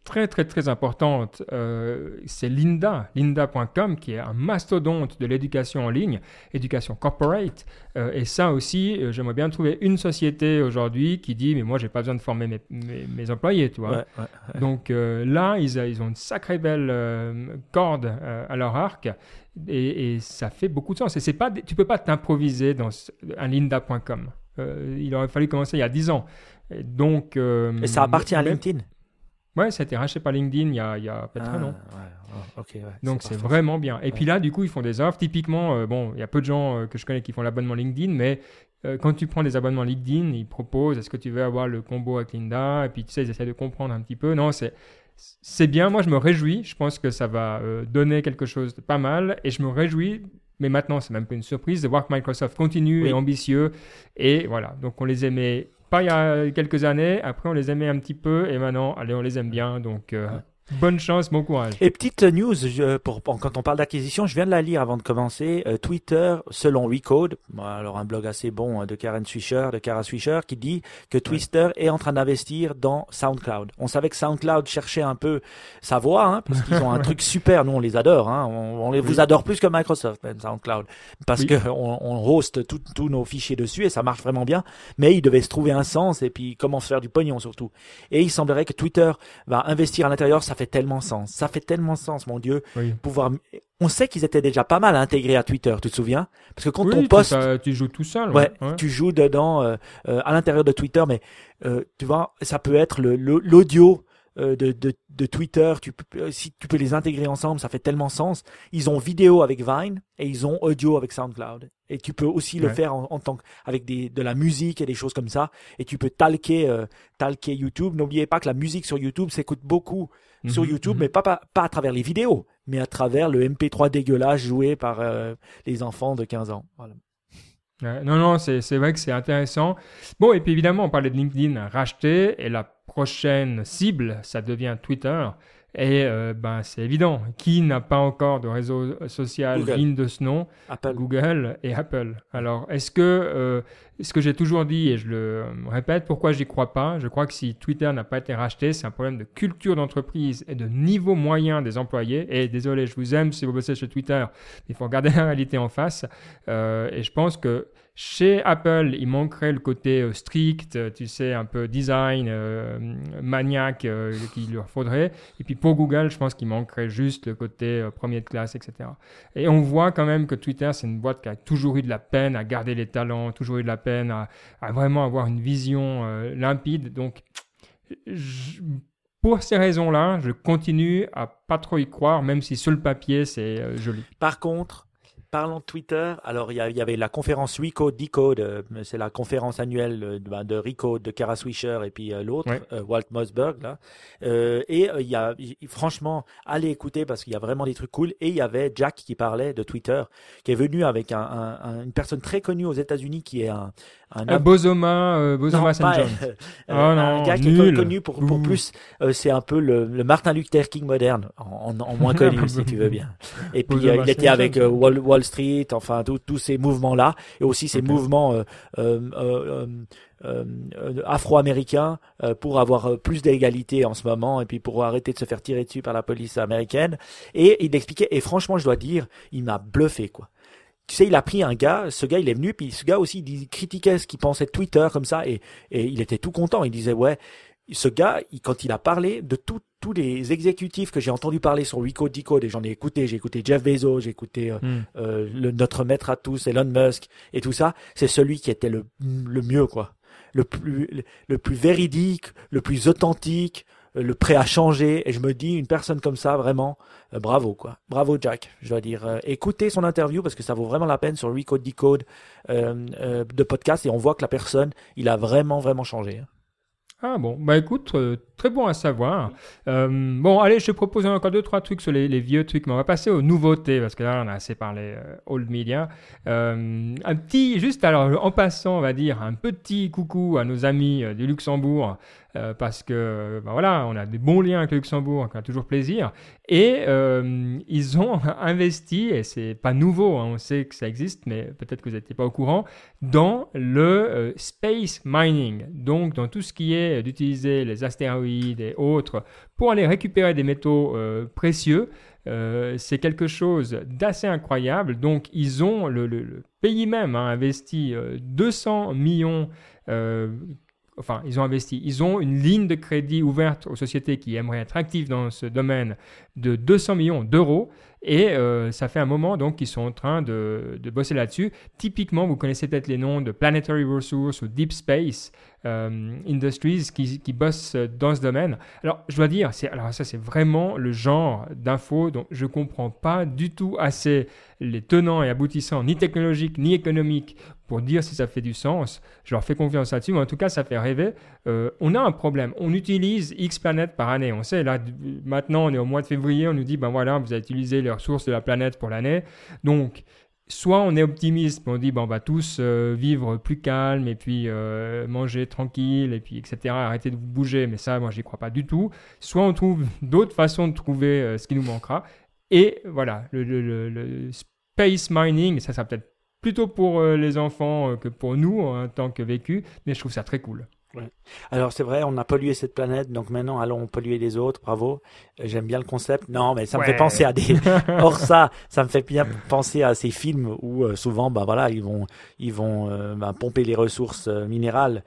très très très importante, euh, c'est Lynda, lynda point com, qui est un mastodonte de l'éducation en ligne, éducation corporate. Euh, et ça aussi, euh, j'aimerais bien trouver une société aujourd'hui qui dit, mais moi, j'ai pas besoin de former mes, mes, mes employés, tu vois. Ouais, ouais, ouais. Donc euh, là, ils, ils ont une sacrée belle euh, corde euh, à leur arc. Et, et ça fait beaucoup de sens. Et c'est pas, tu peux pas t'improviser dans ce, un lynda point com. Euh, il aurait fallu commencer il y a dix ans. Et donc, euh, Et ça appartient à même, LinkedIn. Ouais, ça a été racheté par LinkedIn il y a, il y a peut-être ah, un an. Ouais, oh, okay, ouais, Donc c'est, c'est parfait. vraiment bien. Et ouais. puis là, du coup, ils font des offres. Typiquement, euh, bon, il y a peu de gens euh, que je connais qui font l'abonnement LinkedIn, mais euh, quand tu prends des abonnements LinkedIn, ils proposent, est-ce que tu veux avoir le combo avec Lynda? Et puis tu sais, ils essaient de comprendre un petit peu. Non, c'est, c'est bien. Moi, je me réjouis. Je pense que ça va euh, donner quelque chose de pas mal. Et je me réjouis, mais maintenant, c'est même pas une surprise, de voir que Microsoft continue Oui. et ambitieux. Et voilà, donc on les aimait pas il y a quelques années, après on les aimait un petit peu, et maintenant, allez, on les aime bien. Donc, euh, Ouais. bonne chance, bon courage. Et petite news, je, pour, pour- quand on parle d'acquisition, je viens de la lire avant de commencer. Euh, Twitter, selon Recode, bon, alors un blog assez bon euh, de Karen Swisher, de Kara Swisher, qui dit que Twitter est en train d'investir dans SoundCloud. On savait que SoundCloud cherchait un peu sa voie, hein, parce qu'ils ont un truc super. Nous, on les adore. Hein, on, on les Oui. vous adore plus que Microsoft, même SoundCloud, parce Oui. que on, on host tout- tous nos fichiers dessus et ça marche vraiment bien. Mais il devait se trouver un sens et puis comment faire du pognon surtout. Et il semblerait que Twitter va investir à l'intérieur. Ça fait tellement sens. Ça fait tellement sens, mon Dieu, Oui. pouvoir. On sait qu'ils étaient déjà pas mal intégrés à Twitter, tu te souviens? Parce que quand Oui, on tu, poste, ça- tu joues tout seul. ouais, Ouais. tu joues dedans euh, euh, à l'intérieur de Twitter, mais euh, tu vois, ça peut être le, le- l'audio euh, de, de, de Twitter. Tu peux, euh, si tu peux les intégrer ensemble, ça fait tellement sens. Ils ont vidéo avec Vine et ils ont audio avec SoundCloud. Et tu peux aussi le Ouais. faire en, en tant que, avec des, de la musique et des choses comme ça. Et tu peux talquer, euh, talquer YouTube. N'oubliez pas que la musique sur YouTube s'écoute beaucoup sur Mhm, YouTube, mhm. mais pas, pas, pas à travers les vidéos, mais à travers le M P trois dégueulasse joué par euh, les enfants de quinze ans. Voilà. Ouais, non, non, c'est, c'est vrai que c'est intéressant. Bon, et puis évidemment, on parlait de LinkedIn racheté, et la prochaine cible, ça devient Twitter. Et euh, ben, c'est évident. Qui n'a pas encore de réseau social Google. digne de ce nom? Apple. Google et Apple. Alors, est-ce que, euh, ce que j'ai toujours dit, et je le répète, pourquoi j'y crois pas? Je crois que si Twitter n'a pas été racheté, c'est un problème de culture d'entreprise et de niveau moyen des employés. Et désolé, je vous aime si vous bossez chez Twitter, il faut regarder la réalité en face. Euh, et je pense que chez Apple, il manquerait le côté euh, strict, euh, tu sais, un peu design, euh, maniaque euh, qu'il leur faudrait. Et puis pour Google, je pense qu'il manquerait juste le côté euh, premier de classe, et cetera. Et on voit quand même que Twitter, c'est une boîte qui a toujours eu de la peine à garder les talents, toujours eu de la peine à, à vraiment avoir une vision euh, limpide. Donc, je- pour ces raisons-là, je continue à pas trop y croire, même si sur le papier, c'est euh, joli. Par contre, parlons de Twitter, alors il y, a- il y avait la conférence Recode Decode, euh, c'est la conférence annuelle euh, de, ben, de Recode, de Kara Swisher et puis euh, l'autre, Ouais. euh, Walt Mossberg là. Euh, et euh, il y a, il- franchement, allez écouter parce qu'il y a vraiment des trucs cool. Et il y avait Jack qui parlait de Twitter, qui est venu avec un, un- un- une personne très connue aux États-Unis qui est un, un Euh, Bozoma, euh, Bozoma non, Saint pas, John. euh, Oh un non, gars qui nul. est connu pour, pour Ouh. plus, euh, c'est un peu le, le Martin Luther King moderne, en, en- en moins connu si tu veux bien. Et puis Bozoma euh, il était Saint avec John. euh, Wall, Wall Street, enfin tous tous ces mouvements-là, et aussi ces Ok. mouvements euh, euh, euh, euh, euh, afro-américains euh, pour avoir euh, plus d'égalité en ce moment, et puis pour arrêter de se faire tirer dessus par la police américaine. Et il expliquait, et franchement je dois dire, il m'a bluffé quoi. Tu sais, il a pris un gars, ce gars il est venu, puis ce gars aussi il critiquait ce qu'il pensait de Twitter comme ça, et, et il était tout content. Il disait ouais, ce gars, il, quand il a parlé de tout, tous les exécutifs que j'ai entendu parler sur Recode Decode, et j'en ai écouté, j'ai écouté Jeff Bezos, j'ai écouté euh, Hmm. euh, le, notre maître à tous, Elon Musk, et tout ça, c'est celui qui était le, le mieux quoi, le plus, le, le plus véridique, le plus authentique, le prêt à changer. Et je me dis, une personne comme ça, vraiment, euh, bravo quoi, bravo Jack, je dois dire. Euh, écoutez son interview parce que ça vaut vraiment la peine sur Recode Decode euh, euh, de podcast, et on voit que la personne, il a vraiment vraiment changé. Hein. Ah bon, bah écoute, euh, très bon à savoir. Euh, bon, allez, je te propose encore deux, trois trucs sur les, les vieux trucs, mais on va passer aux nouveautés, parce que là, on a assez parlé euh, old media. Euh, un petit, juste alors, en passant, on va dire, un petit coucou à nos amis euh, du Luxembourg, euh, parce que, bah voilà, on a des bons liens avec le Luxembourg, qui a toujours plaisir. Et euh, ils ont investi, et c'est pas nouveau, hein, on sait que ça existe, mais peut-être que vous n'étiez pas au courant, dans le euh, space mining, donc dans tout ce qui est arrêter d'utiliser les astéroïdes et autres pour aller récupérer des métaux euh, précieux. Euh, c'est quelque chose d'assez incroyable. Donc, ils ont, le, le, le pays même a investi euh, deux cents millions, euh, enfin, ils ont investi, ils ont une ligne de crédit ouverte aux sociétés qui aimeraient être actives dans ce domaine de deux cents millions d'euros. Et euh, ça fait un moment donc qu'ils sont en train de, de bosser là-dessus. Typiquement, vous connaissez peut-être les noms de Planetary Resources ou Deep Space euh, Industries qui, qui bossent dans ce domaine. Alors, je dois dire, c'est, alors ça c'est vraiment le genre d'infos dont je ne comprends pas du tout assez les tenants et aboutissants, ni technologiques ni économiques, pour dire si ça fait du sens. Je leur fais confiance là-dessus, mais en tout cas, ça fait rêver. Euh, on a un problème. On utilise X planètes par année. On sait, là, maintenant, on est au mois de février, on nous dit, ben voilà, vous avez utilisé les ressources de la planète pour l'année. Donc, soit on est optimiste, on dit, ben, on va tous euh, vivre plus calme et puis euh, manger tranquille et puis et cetera, arrêter de bouger. Mais ça, moi, j'y crois pas du tout. Soit on trouve d'autres façons de trouver euh, ce qui nous manquera. Et voilà, le, le, le, le space mining, ça, ça peut-être plutôt pour euh, les enfants euh, que pour nous en tant que vécu, mais je trouve ça très cool. Ouais. Alors c'est vrai, on a pollué cette planète, donc maintenant allons polluer les autres, bravo. J'aime bien le concept. Non, mais ça me Ouais. fait penser à des... Or ça, ça me fait bien penser à ces films où euh, souvent, bah voilà, ils vont, ils vont euh, bah, pomper les ressources euh, minérales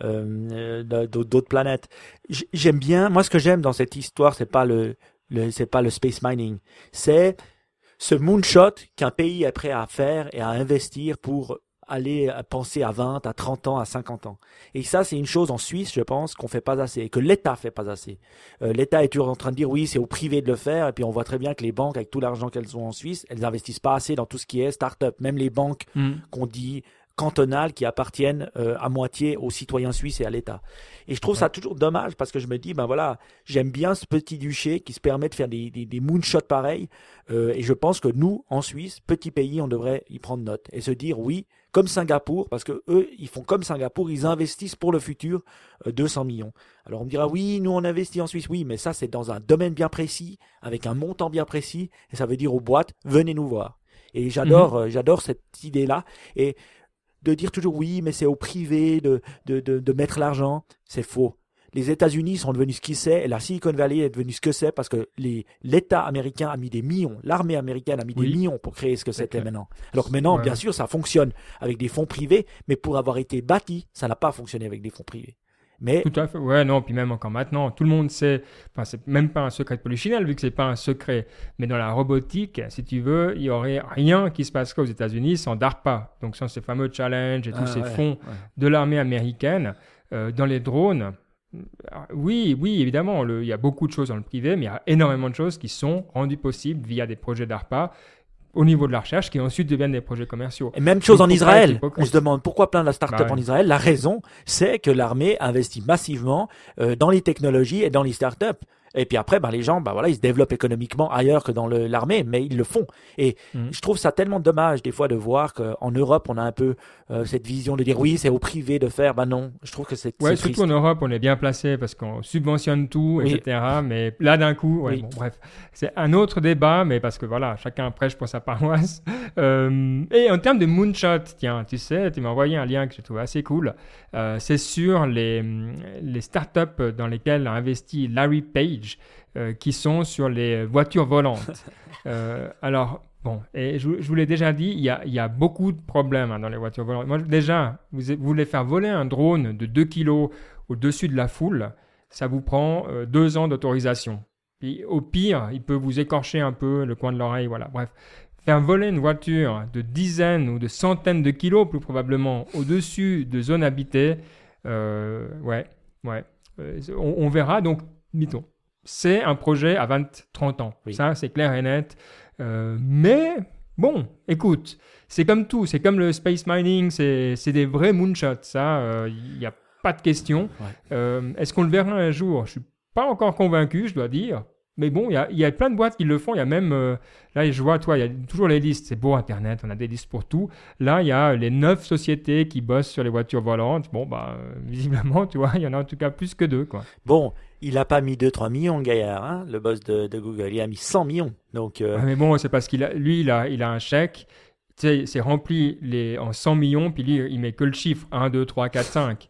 euh, euh, d'autres planètes. J- J'aime bien, moi ce que j'aime dans cette histoire, c'est pas le, le c'est pas le space mining, c'est ce moonshot qu'un pays est prêt à faire et à investir pour aller penser à vingt, à trente ans, à cinquante ans. Et ça, c'est une chose en Suisse, je pense, qu'on fait pas assez, et que l'État fait pas assez. Euh, L'État est toujours en train de dire oui, c'est au privé de le faire, et puis on voit très bien que les banques, avec tout l'argent qu'elles ont en Suisse, elles investissent pas assez dans tout ce qui est start-up. Même les banques Mm. qu'on dit cantonales qui appartiennent euh, à moitié aux citoyens suisses et à l'État. Et je trouve Ouais. ça toujours dommage parce que je me dis, ben voilà, j'aime bien ce petit duché qui se permet de faire des, des, des moonshots pareils. Euh, et je pense que nous, en Suisse, petit pays, on devrait y prendre note et se dire oui, comme Singapour, parce que eux, ils font comme Singapour, ils investissent pour le futur euh, deux cents millions. Alors on me dira oui, nous on investit en Suisse, oui, mais ça c'est dans un domaine bien précis, avec un montant bien précis, et ça veut dire aux boîtes, venez nous voir. Et j'adore, euh, j'adore cette idée-là. Et de dire toujours oui, mais c'est au privé de, de, de, de mettre l'argent, c'est faux. Les États-Unis sont devenus ce qu'ils sont et la Silicon Valley est devenue ce que c'est parce que les, l'État américain a mis des millions, l'armée américaine a mis Oui. des millions pour créer ce que C'est c'était clair. maintenant. Alors que maintenant, Ouais. bien sûr, ça fonctionne avec des fonds privés, mais pour avoir été bâti, ça n'a pas fonctionné avec des fonds privés. Mais Tout à fait. Ouais, non, puis même encore maintenant, tout le monde sait, enfin, c'est même pas un secret de Polichinelle, vu que c'est pas un secret. Mais dans la robotique, si tu veux, il y aurait rien qui se passerait aux États-Unis sans DARPA. Donc, sans ces fameux challenges et tous Ah, ces ouais, fonds ouais. de l'armée américaine. Euh, dans les drones, ah, oui, oui, évidemment, le- il y a beaucoup de choses dans le privé, mais il y a énormément de choses qui sont rendues possibles via des projets DARPA au niveau de la recherche qui ensuite deviennent des projets commerciaux. Et même chose Il en faut pas Israël. être hypocrite. On se demande pourquoi plein de la start-up Bah ouais. en Israël. La raison, c'est que l'armée investit massivement euh, dans les technologies et dans les start-up. Et puis après, ben, les gens, ben, voilà, ils se développent économiquement ailleurs que dans le- l'armée, mais ils le font. Et Mhm. je trouve ça tellement dommage des fois de voir qu'en Europe, on a un peu euh, cette vision de dire oui, c'est au privé de faire. Ben non, je trouve que c'est Ouais, c'est surtout triste. en Europe, on est bien placé parce qu'on subventionne tout, Oui. et cetera. Mais là, d'un coup, ouais, Oui. bon, bref, c'est un autre débat, mais parce que voilà, chacun prêche pour sa paroisse. Euh, et en termes de moonshot, tiens, tu sais, tu m'as envoyé un lien que je trouve assez cool. Euh, c'est sur les, les startups dans lesquelles a investi Larry Page, euh, qui sont sur les voitures volantes. Euh, alors, bon, et je, je vous l'ai déjà dit, il y a, il y a beaucoup de problèmes hein, dans les voitures volantes. Moi, déjà, vous, vous voulez faire voler un drone de deux kilos au-dessus de la foule, ça vous prend euh, deux ans d'autorisation. Puis, au pire, il peut vous écorcher un peu le coin de l'oreille, voilà. Bref, faire voler une voiture de dizaines ou de centaines de kilos, plus probablement, au-dessus de zones habitées, euh, ouais, ouais, euh, on, on verra. Donc, mython. C'est un projet à vingt à trente ans. Oui. Ça, c'est clair et net. Euh, mais bon, écoute, c'est comme tout. C'est comme le space mining. C'est, c'est des vrais moonshots. Ça, il n'y a pas de question. Ouais. Euh, est-ce qu'on le verra un jour? Je ne suis pas encore convaincu, je dois dire. Mais bon, il y a, y a plein de boîtes qui le font. Il y a même, euh, là, je vois, toi, il y a toujours les listes. C'est beau, Internet, on a des listes pour tout. Là, il y a les neuf sociétés qui bossent sur les voitures volantes. Bon, bah, euh, visiblement, tu vois, il y en a en tout cas plus que deux, quoi. Bon, il n'a pas mis deux trois millions, le gaillard, hein, le boss de, de Google. Il a mis cent millions. Donc, euh, Ouais, mais bon, c'est parce qu'il a, lui, il a, il a un chèque. Tu sais, c'est rempli les, en cent millions, puis lui, il met que le chiffre un, deux, trois, quatre, cinq.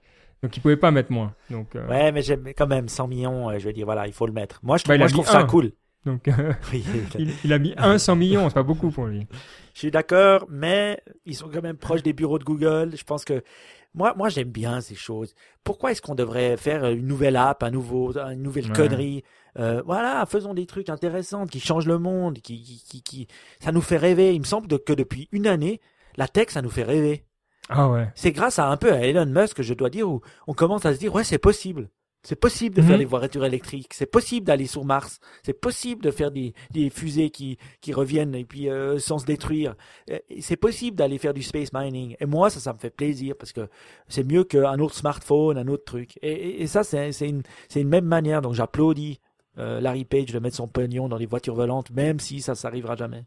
Donc, il pouvait pas mettre moins. Donc, euh... Ouais, mais j'aime quand même cent millions, euh, je veux dire, voilà, il faut le mettre. Moi, je, bah, moi, je trouve ça un. cool. Donc, euh, oui, il, il a mis un cent millions, c'est pas beaucoup pour lui. Je suis d'accord, mais ils sont quand même proches des bureaux de Google. Je pense que moi, moi, j'aime bien ces choses. Pourquoi est-ce qu'on devrait faire une nouvelle app, un nouveau, une nouvelle ouais. connerie? Euh, voilà, faisons des trucs intéressants qui changent le monde, qui, qui, qui, qui, ça nous fait rêver. Il me semble que depuis une année, la tech, ça nous fait rêver. Ah ouais. C'est grâce à un peu à Elon Musk, je dois dire, où on commence à se dire, ouais, c'est possible. C'est possible de mm-hmm. faire des voitures électriques. C'est possible d'aller sur Mars. C'est possible de faire des, des fusées qui, qui reviennent et puis euh, sans se détruire. C'est possible d'aller faire du space mining. Et moi, ça, ça me fait plaisir parce que c'est mieux qu'un autre smartphone, un autre truc. Et, et, et ça, c'est, c'est une, c'est une même manière. Donc, j'applaudis euh, Larry Page de mettre son pognon dans les voitures volantes, même si ça, ça arrivera jamais.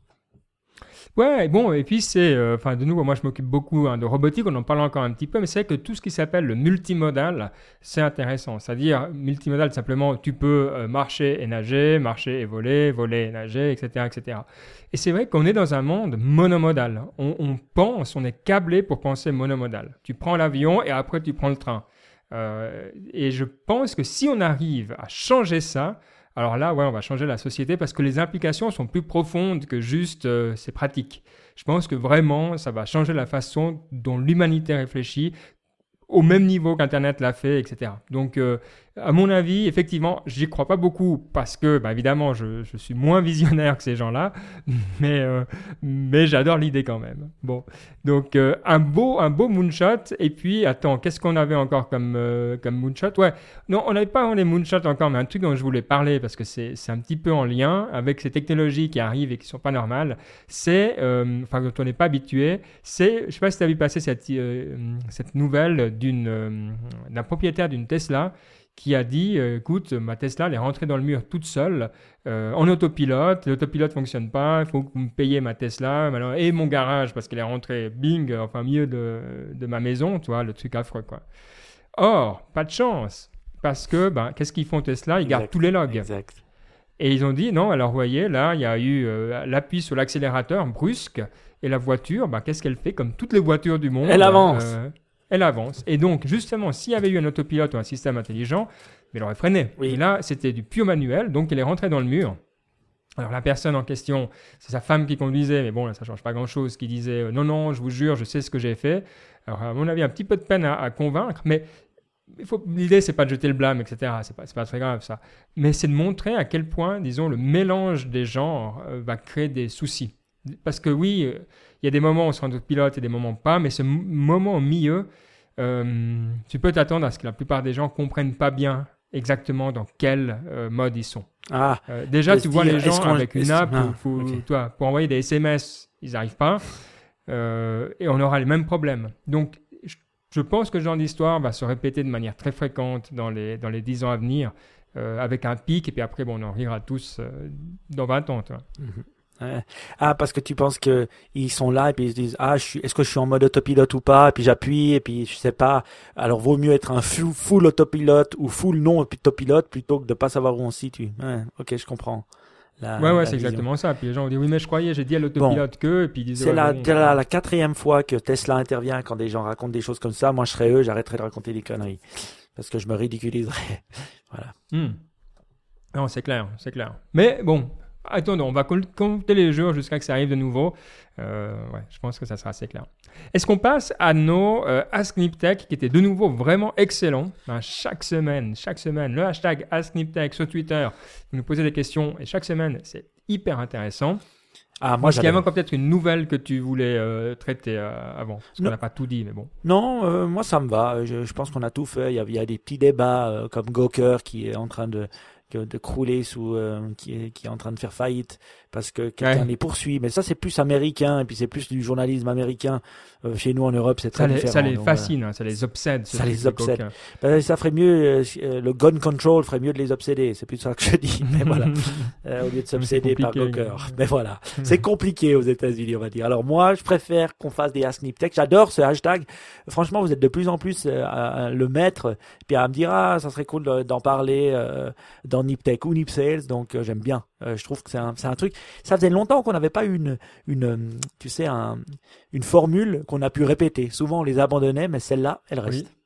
Ouais, bon, et puis c'est, enfin, euh, de nouveau, moi je m'occupe beaucoup hein, de robotique, on en parle encore un petit peu, mais c'est que tout ce qui s'appelle le multimodal, c'est intéressant. C'est-à-dire, multimodal, simplement, tu peux euh, marcher et nager, marcher et voler, voler et nager, et cetera, et cetera. Et c'est vrai qu'on est dans un monde monomodal. On, on pense, on est câblé pour penser monomodal. Tu prends l'avion et après tu prends le train. Euh, et je pense que si on arrive à changer ça, alors là, ouais, on va changer la société parce que les implications sont plus profondes que juste euh, c'est pratique. Je pense que vraiment, ça va changer la façon dont l'humanité réfléchit au même niveau qu'Internet l'a fait, et cetera. Donc, euh, à mon avis, effectivement, j'y crois pas beaucoup parce que, bah, évidemment, je, je suis moins visionnaire que ces gens-là, mais, euh, mais j'adore l'idée quand même. Bon, donc euh, un beau, un beau moonshot. Et puis, attends, qu'est-ce qu'on avait encore comme, euh, comme moonshot? Ouais, non, on n'avait pas vraiment les moonshots encore, mais un truc dont je voulais parler parce que c'est, c'est un petit peu en lien avec ces technologies qui arrivent et qui sont pas normales. C'est, euh, enfin, dont on n'est pas habitué. C'est, je sais pas si tu as vu passer cette, euh, cette nouvelle d'une, euh, d'un propriétaire d'une Tesla qui a dit euh, écoute, ma Tesla elle est rentrée dans le mur toute seule euh, en autopilote, l'autopilote fonctionne pas, il faut que vous me payiez ma Tesla alors, et mon garage parce qu'elle est rentrée bing enfin milieu de, de ma maison, tu vois, le truc affreux quoi. Or, pas de chance parce que ben, qu'est-ce qu'ils font Tesla? Ils exact, gardent tous les logs. Exact. Et ils ont dit non, alors vous voyez là il y a eu euh, l'appui sur l'accélérateur brusque et la voiture, ben, qu'est-ce qu'elle fait comme toutes les voitures du monde? Elle avance. Euh, Elle avance. Et donc, justement, s'il y avait eu un autopilote ou un système intelligent, elle aurait freiné. Oui. Et là, c'était du pur manuel, donc elle est rentrée dans le mur. Alors, la personne en question, c'est sa femme qui conduisait, mais bon, là, ça ne change pas grand-chose, qui disait euh, « Non, non, je vous jure, je sais ce que j'ai fait ». Alors, à mon avis, un petit peu de peine à, à convaincre, mais il faut, l'idée, c'est pas de jeter le blâme, et cetera. C'est pas, c'est pas très grave, ça. Mais c'est de montrer à quel point, disons, le mélange des genres euh, va créer des soucis. Parce que oui, il euh, y a des moments où on se rend autopilote et des moments pas, mais ce m- moment au milieu, euh, tu peux t'attendre à ce que la plupart des gens comprennent pas bien exactement dans quel euh, mode ils sont. Ah, euh, déjà, tu vois les gens avec une app, ah, faut, okay. toi, pour envoyer des S M S, ils n'arrivent pas, euh, et on aura les mêmes problèmes. Donc, je, je pense que ce genre d'histoire va se répéter de manière très fréquente dans les, dans les dix ans à venir, euh, avec un pic, et puis après, bon, on en rira tous euh, dans vingt ans. Toi. Mm-hmm. Ouais. Ah, parce que tu penses que ils sont là et puis ils se disent ah je suis, est-ce que je suis en mode autopilote ou pas, et puis j'appuie et puis je sais pas, alors vaut mieux être un full, full autopilote ou full non autopilote plutôt que de pas savoir où on se situe. Ouais, ok, je comprends. La, ouais ouais la c'est vision. Exactement ça. Puis les gens ont dit oui mais je croyais, j'ai dit à l'autopilote bon. que et puis ils disaient c'est ouais, la, bon, la, la quatrième fois que Tesla intervient quand des gens racontent des choses comme ça. Moi je serais eux, j'arrêterais de raconter des conneries parce que je me ridiculiserais. Voilà. Hmm. Non c'est clair, c'est clair. Mais bon. Attends, on va compter les jours jusqu'à ce que ça arrive de nouveau. Euh, ouais, je pense que ça sera assez clair. Est-ce qu'on passe à nos euh, Ask Niptech qui étaient de nouveau vraiment excellents ben, chaque semaine, chaque semaine, le hashtag Ask Niptech sur Twitter, vous nous posez des questions et chaque semaine, c'est hyper intéressant. Ah, moi, Est-ce qu'il y avait encore peut-être une nouvelle que tu voulais euh, traiter euh, avant? Parce qu'on n'a pas tout dit, mais bon. Non, euh, moi ça me va. Je, je pense qu'on a tout fait. Il y a, il y a des petits débats euh, comme Gawker qui est en train de de crouler sous euh, qui est qui est en train de faire faillite parce que quelqu'un ouais. les poursuit, mais ça c'est plus américain et puis c'est plus du journalisme américain. Euh, chez nous en Europe c'est très ça les, différent. Ça les donc, fascine, euh, hein, ça les obsède. Ça les obsède. Ben, ça ferait mieux euh, le gun control ferait mieux de les obséder. C'est plus ça que je dis, mais voilà. euh, au lieu de s'obséder par Gawker. Mais voilà, c'est compliqué aux États-Unis on va dire. Alors moi je préfère qu'on fasse des Ask Niptech. J'adore ce hashtag. Franchement vous êtes de plus en plus euh, à, à le mettre puis à me dire ah ça serait cool de, d'en parler euh, dans Niptech ou Nipsales, donc euh, j'aime bien. Euh, je trouve que c'est un, c'est un truc. Ça faisait longtemps qu'on n'avait pas une, une, tu sais, un, une formule qu'on a pu répéter. Souvent on les abandonnait, mais celle-là, elle reste. Oui.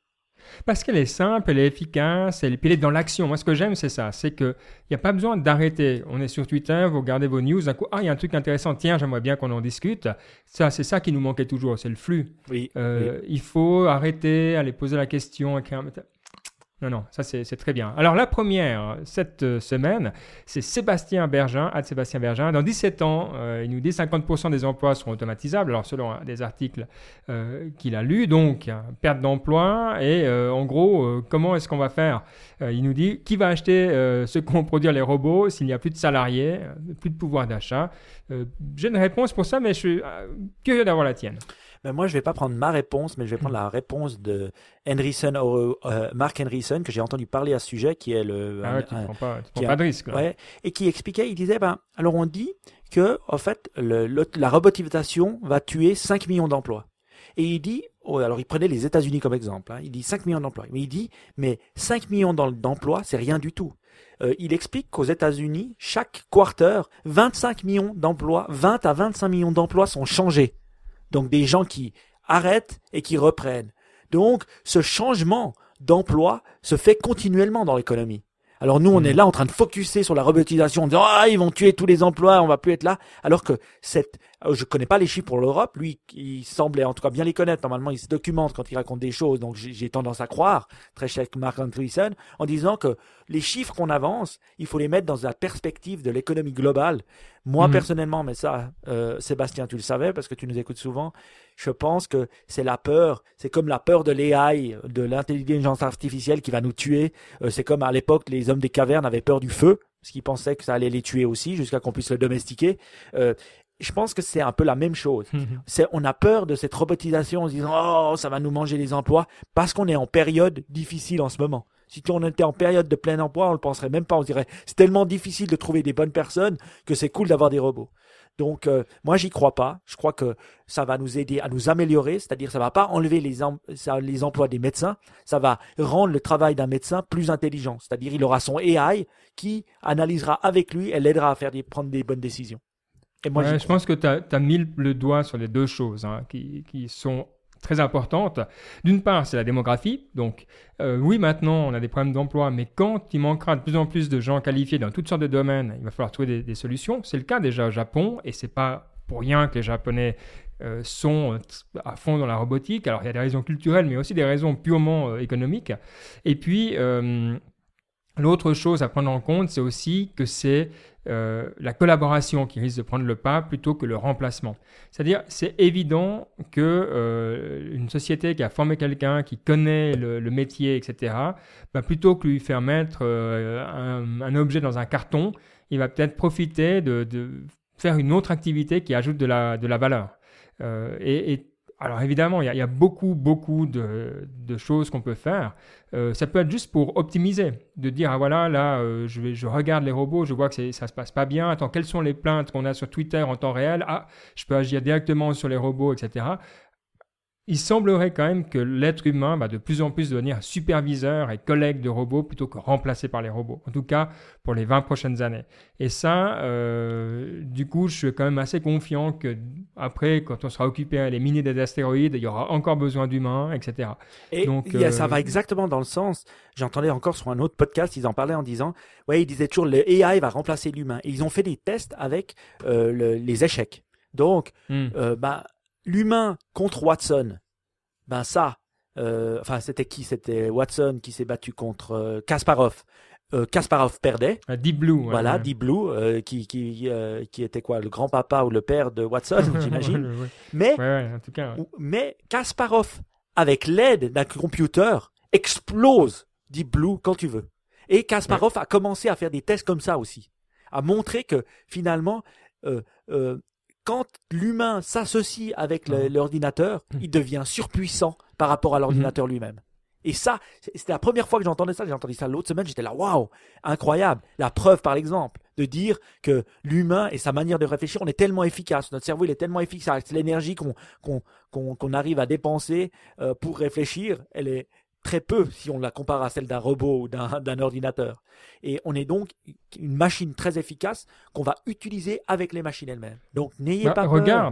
Parce qu'elle est simple, elle est efficace, elle, puis elle est dans l'action. Moi, ce que j'aime, c'est ça. C'est qu'il n'y a pas besoin d'arrêter. On est sur Twitter, vous regardez vos news, d'un coup, ah, il y a un truc intéressant, tiens, j'aimerais bien qu'on en discute. Ça, c'est ça qui nous manquait toujours, c'est le flux. Oui, Euh, oui. Il faut arrêter, aller poser la question, écrire. Non, non, ça c'est, c'est très bien. Alors la première, cette euh, semaine, c'est Sébastien Bergin, à Sébastien Bergin. Dans dix-sept ans, euh, il nous dit cinquante pour cent des emplois seront automatisables, alors selon euh, des articles euh, qu'il a lus, donc euh, perte d'emploi, et euh, en gros, euh, comment est-ce qu'on va faire euh, Il nous dit, qui va acheter euh, ce qu'ont produire les robots s'il n'y a plus de salariés, euh, plus de pouvoir d'achat euh, J'ai une réponse pour ça, mais je suis euh, curieux d'avoir la tienne. Ben moi, je vais pas prendre ma réponse, mais je vais prendre la réponse de Henryson, euh, euh, Mark Henryson, que j'ai entendu parler à ce sujet, qui est le... Ah un- ouais, tu ne un- prends pas, tu qui prends a- pas de risque. Là. ouais, et qui expliquait, il disait, ben, alors on dit que, en fait, le, le- la robotisation va tuer cinq millions d'emplois. Et il dit, oh, alors il prenait les États-Unis comme exemple, hein, il dit cinq millions d'emplois. Mais il dit, mais cinq millions dans- d'emplois, c'est rien du tout. Euh, il explique qu'aux États-Unis, chaque quarter, vingt-cinq millions d'emplois, vingt à vingt-cinq millions d'emplois sont changés. Donc des gens qui arrêtent et qui reprennent. Donc ce changement d'emploi se fait continuellement dans l'économie. Alors nous, on Mmh. est là en train de focuser sur la robotisation, en disant ah ils vont tuer tous les emplois, on va plus être là. Alors que cette, euh, je connais pas les chiffres pour l'Europe, lui, il semblait en tout cas bien les connaître. Normalement, il se documente quand il raconte des choses, donc j'ai, j'ai tendance à croire, très cher Mark Andreessen, en disant que les chiffres qu'on avance, il faut les mettre dans la perspective de l'économie globale. Moi Mhm. personnellement, mais ça, euh, Sébastien, tu le savais parce que tu nous écoutes souvent. Je pense que c'est la peur, c'est comme la peur de l'A I, de l'intelligence artificielle qui va nous tuer. Euh, c'est comme à l'époque, les hommes des cavernes avaient peur du feu, parce qu'ils pensaient que ça allait les tuer aussi, jusqu'à qu'on puisse le domestiquer. Euh, je pense que c'est un peu la même chose. Mhm. C'est, on a peur de cette robotisation en se disant « Oh, ça va nous manger les emplois », parce qu'on est en période difficile en ce moment. Si on était en période de plein emploi, on le penserait même pas. On se dirait « C'est tellement difficile de trouver des bonnes personnes que c'est cool d'avoir des robots ». Donc, euh, moi, j'y crois pas. Je crois que ça va nous aider à nous améliorer, c'est-à-dire ça va pas enlever les, em- ça- les emplois des médecins, ça va rendre le travail d'un médecin plus intelligent. C'est-à-dire il aura son A I qui analysera avec lui et l'aidera à faire des, prendre des bonnes décisions. Et moi, Ouais, j'y je crois. pense que tu as mis le doigt sur les deux choses hein, qui, qui sont très importantes. D'une part, c'est la démographie. Donc, euh, oui, maintenant, on a des problèmes d'emploi, mais quand il manquera de plus en plus de gens qualifiés dans toutes sortes de domaines, il va falloir trouver des, des solutions. C'est le cas déjà au Japon, et c'est pas pour rien que les Japonais euh, sont à fond dans la robotique. Alors, il y a des raisons culturelles, mais aussi des raisons purement euh, économiques. Et puis, euh, l'autre chose à prendre en compte, c'est aussi que c'est euh, la collaboration qui risque de prendre le pas plutôt que le remplacement. C'est-à-dire, c'est évident que euh, une société qui a formé quelqu'un, qui connaît le, le métier, et cetera, bah, plutôt que lui faire mettre euh, un, un objet dans un carton, il va peut-être profiter de, de faire une autre activité qui ajoute de la, de la valeur. Euh, et, et alors évidemment, il y, a, il y a beaucoup, beaucoup de, de choses qu'on peut faire. Euh, ça peut être juste pour optimiser, de dire, ah voilà, là, euh, je, vais, je regarde les robots, je vois que c'est, ça ne se passe pas bien. Attends, quelles sont les plaintes qu'on a sur Twitter en temps réel? Ah, je peux agir directement sur les robots, et cetera. Il semblerait quand même que l'être humain va de plus en plus devenir superviseur et collègue de robots plutôt que remplacé par les robots. En tout cas, pour les vingt prochaines années. Et ça, euh, du coup, je suis quand même assez confiant que après, quand on sera occupé à les miner des astéroïdes, il y aura encore besoin d'humains, et cetera. Et Donc, il y a- euh, ça va exactement dans le sens. J'entendais encore sur un autre podcast, ils en parlaient en disant, ouais, ils disaient toujours le A I va remplacer l'humain. Et ils ont fait des tests avec euh, le- les échecs. Donc, hmm. euh, bah, l'humain contre Watson, ben ça, euh, enfin c'était qui? C'était Watson qui s'est battu contre euh, Kasparov. Euh, Kasparov perdait. Ah, Deep Blue. ouais, Voilà, ouais. Deep Blue, euh, qui qui euh, qui était quoi, le grand-papa ou le père de Watson, j'imagine. ouais, ouais. Mais Ouais, ouais, en tout cas. ouais. ou- Mais Kasparov, avec l'aide d'un computer, explose Deep Blue quand tu veux. Et Kasparov a commencé à faire des tests comme ça aussi, à montrer que finalement, euh, euh, quand l'humain s'associe avec le- Mhm. l'ordinateur, il devient surpuissant par rapport à l'ordinateur lui-même. Et ça, c'est- c'était la première fois que j'entendais ça. J'ai entendu ça l'autre semaine. J'étais là, waouh, incroyable. La preuve, par exemple, de dire que l'humain et sa manière de réfléchir, on est tellement efficace. Notre cerveau, il est tellement efficace. L'énergie qu'on qu'on qu'on qu'on arrive à dépenser euh, pour réfléchir, elle est très peu si on la compare à celle d'un robot ou d'un d'un ordinateur. Et on est donc une machine très efficace qu'on va utiliser avec les machines elles-mêmes. Donc n'ayez Bah, pas peur. regarde,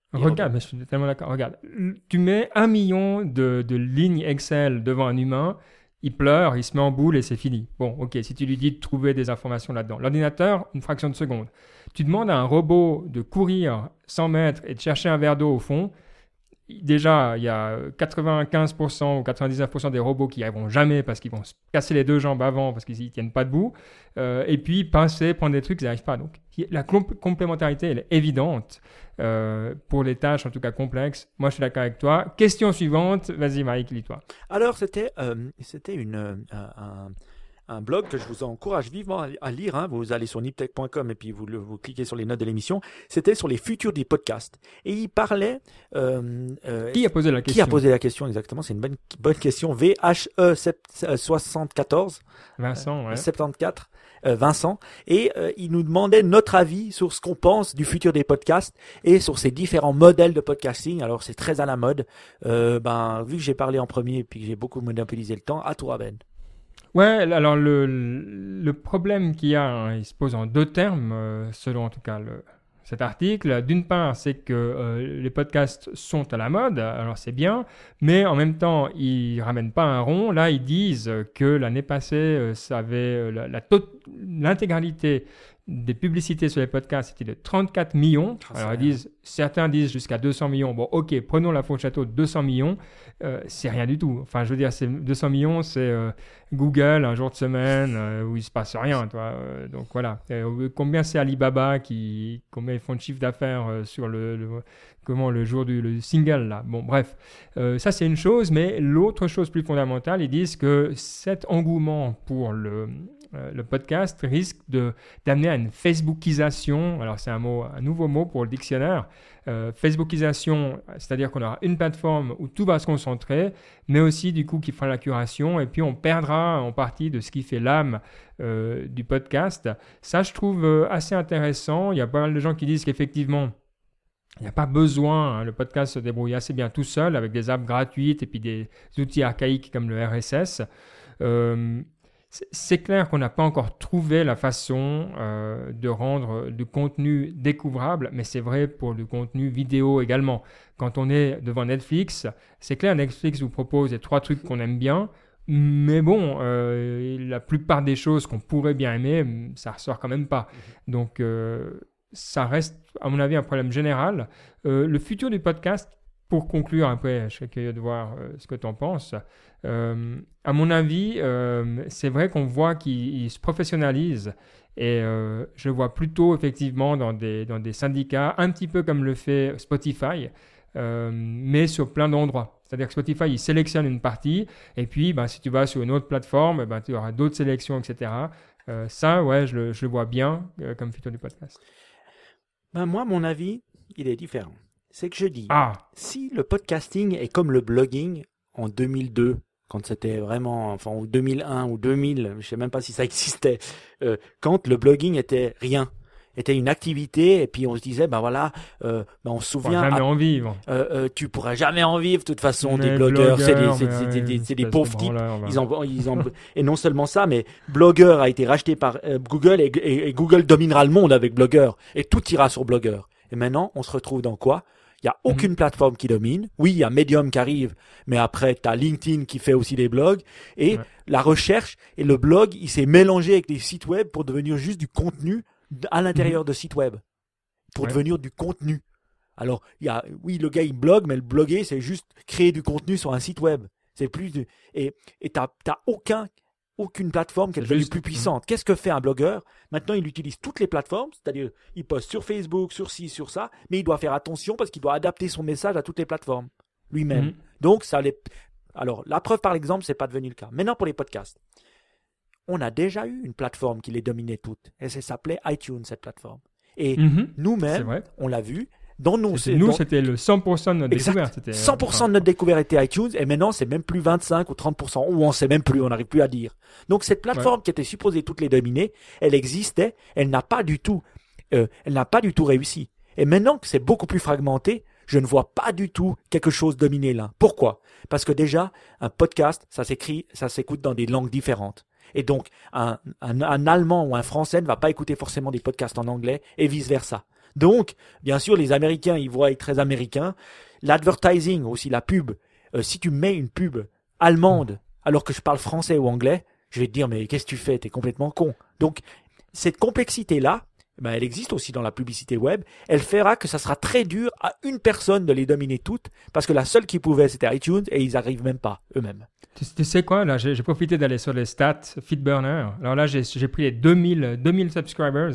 Regarde, mais je suis tellement d'accord. Regarde, tu mets un million de, de lignes Excel devant un humain, il pleure, il se met en boule et c'est fini. Bon, ok, si tu lui dis de trouver des informations là-dedans. L'ordinateur, une fraction de seconde. Tu demandes à un robot de courir cent mètres et de chercher un verre d'eau au fond. Déjà, il y a quatre-vingt-quinze pour cent ou quatre-vingt-dix-neuf pour cent des robots qui n'y arriveront jamais parce qu'ils vont se casser les deux jambes avant parce qu'ils ne tiennent pas debout. Euh, et puis, pincer, prendre des trucs, ils n'y arrivent pas. Donc, la comp- complémentarité, elle est évidente euh, pour les tâches, en tout cas complexes. Moi, je suis d'accord avec toi. Question suivante. Vas-y, Mike, lis-toi. Alors, c'était, euh, c'était une, euh, un, un blog que je vous encourage vivement à, à lire. Hein. Vous allez sur niptech point com et puis vous, le, vous cliquez sur les notes de l'émission. C'était sur les futurs des podcasts. Et il parlait... Euh, euh, qui a posé la question Qui a posé la question exactement? C'est une bonne, bonne question. V H E soixante-quatorze. Vincent, ouais. soixante-quatorze. Euh, Vincent, et euh, il nous demandait notre avis sur ce qu'on pense du futur des podcasts et sur ces différents modèles de podcasting. Alors c'est très à la mode. Euh, ben vu que j'ai parlé en premier et puis que j'ai beaucoup monopolisé le temps, à toi Ben. Ouais, alors le, le problème qu'il y a, hein, il se pose en deux termes, euh, selon en tout cas le, cet article. D'une part, c'est que euh, les podcasts sont à la mode, alors c'est bien, mais en même temps, ils ne ramènent pas un rond. Là, ils disent que l'année passée, euh, ça avait euh, la, la tot- l'intégralité des publicités sur les podcasts, c'était de trente-quatre millions. Oh, alors ils disent, certains disent jusqu'à deux cents millions. Bon, ok, prenons la fourchette haute, deux cents millions, euh, c'est rien du tout. Enfin, je veux dire, c'est deux cents millions, c'est euh, Google, un jour de semaine, euh, où il se passe rien, toi. Euh, donc voilà. Euh, combien c'est Alibaba qui, combien ils font de chiffre d'affaires euh, sur le, le, comment, le jour du le single, là. Bon, bref. Euh, ça, c'est une chose, mais l'autre chose plus fondamentale, ils disent que cet engouement pour le... Euh, le podcast risque de, d'amener à une Facebookisation. Alors, c'est un, mot, un nouveau mot pour le dictionnaire. Euh, Facebookisation, c'est-à-dire qu'on aura une plateforme où tout va se concentrer, mais aussi, du coup, qui fera la curation. Et puis, on perdra en partie de ce qui fait l'âme euh, du podcast. Ça, je trouve euh, assez intéressant. Il y a pas mal de gens qui disent qu'effectivement, il n'y a pas besoin, hein, le podcast se débrouille assez bien tout seul avec des apps gratuites et puis des outils archaïques comme le R S S. Euh, C'est clair qu'on n'a pas encore trouvé la façon euh, de rendre du contenu découvrable, mais c'est vrai pour le contenu vidéo également. Quand on est devant Netflix, c'est clair, Netflix vous propose les trois trucs qu'on aime bien, mais bon, euh, la plupart des choses qu'on pourrait bien aimer, ça ressort quand même pas. Donc, euh, ça reste, à mon avis, un problème général. Euh, le futur du podcast, pour conclure, après, je serais curieux de voir euh, ce que tu en penses. Euh, à mon avis, euh, c'est vrai qu'on voit qu'il se professionnalise et euh, je vois plutôt effectivement dans des, dans des syndicats, un petit peu comme le fait Spotify, euh, mais sur plein d'endroits. C'est-à-dire que Spotify, il sélectionne une partie et puis ben, si tu vas sur une autre plateforme, ben, tu auras d'autres sélections, et cetera. Euh, ça, ouais, je le, je le vois bien euh, comme futur du podcast. Ben moi, mon avis, il est différent. C'est que je dis, ah. si le podcasting est comme le blogging en deux mille deux, quand c'était vraiment, enfin, en deux mille un ou deux mille, je sais même pas si ça existait, euh, quand le blogging était rien, était une activité, et puis on se disait, ben voilà, euh, ben on se souvient... Tu pourras jamais à, en vivre. Euh, euh, tu pourras jamais en vivre, de toute façon, mais des blogueurs, blogueurs c'est des, c'est, mais c'est, ouais, des, c'est des pauvres types. Branleur, ils en, ils en, et non seulement ça, mais Blogger a été racheté par euh, Google, et, et, et Google dominera le monde avec Blogger, et tout ira sur Blogger. Et maintenant, on se retrouve dans quoi? Il n'y a aucune mmh. plateforme qui domine. Oui, il y a Medium qui arrive, mais après, tu as LinkedIn qui fait aussi des blogs. Et ouais. la recherche et le blog, il s'est mélangé avec des sites web pour devenir juste du contenu à l'intérieur mmh. de sites web. Pour ouais. devenir du contenu. Alors, il y a, oui, le gars, il blogue, mais le bloguer, c'est juste créer du contenu sur un site web. C'est plus de, et, et t'as, t'as aucun, aucune plateforme qui est devenue plus puissante. Qu'est-ce que fait un blogueur? Maintenant, il utilise toutes les plateformes, c'est-à-dire, il poste sur Facebook, sur ci, sur ça, mais il doit faire attention parce qu'il doit adapter son message à toutes les plateformes, lui-même. Mm-hmm. Donc, ça les... Alors, la preuve, par exemple, c'est pas devenu le cas. Maintenant, pour les podcasts. On a déjà eu une plateforme qui les dominait toutes. Et ça s'appelait iTunes, cette plateforme. Et mm-hmm. nous-mêmes, on l'a vu, Dans nos, c'était, nous, dans... c'était le cent pour cent de notre exact. découverte. C'était, cent pour cent enfin, de notre découverte était iTunes, et maintenant, c'est même plus vingt-cinq ou trente pour cent, ou on sait même plus, on n'arrive plus à dire. Donc, cette plateforme ouais. qui était supposée toutes les dominer, elle existait, elle n'a pas du tout, euh, elle n'a pas du tout réussi. Et maintenant que c'est beaucoup plus fragmenté, je ne vois pas du tout quelque chose dominer là. Pourquoi? Parce que déjà, un podcast, ça s'écrit, ça s'écoute dans des langues différentes. Et donc, un, un, un Allemand ou un Français ne va pas écouter forcément des podcasts en anglais, et vice-versa. Donc, bien sûr, les Américains, ils voient être très américains. L'advertising aussi, la pub. Euh, si tu mets une pub allemande alors que je parle français ou anglais, je vais te dire, mais qu'est-ce que tu fais? T'es complètement con. Donc, cette complexité-là, ben, elle existe aussi dans la publicité web. Elle fera que ça sera très dur à une personne de les dominer toutes, parce que la seule qui pouvait, c'était iTunes, et ils n'arrivent même pas, eux-mêmes. Tu, tu sais quoi, là, j'ai, j'ai profité d'aller sur les stats Feedburner. Alors là, j'ai, j'ai pris les deux mille, deux mille subscribers.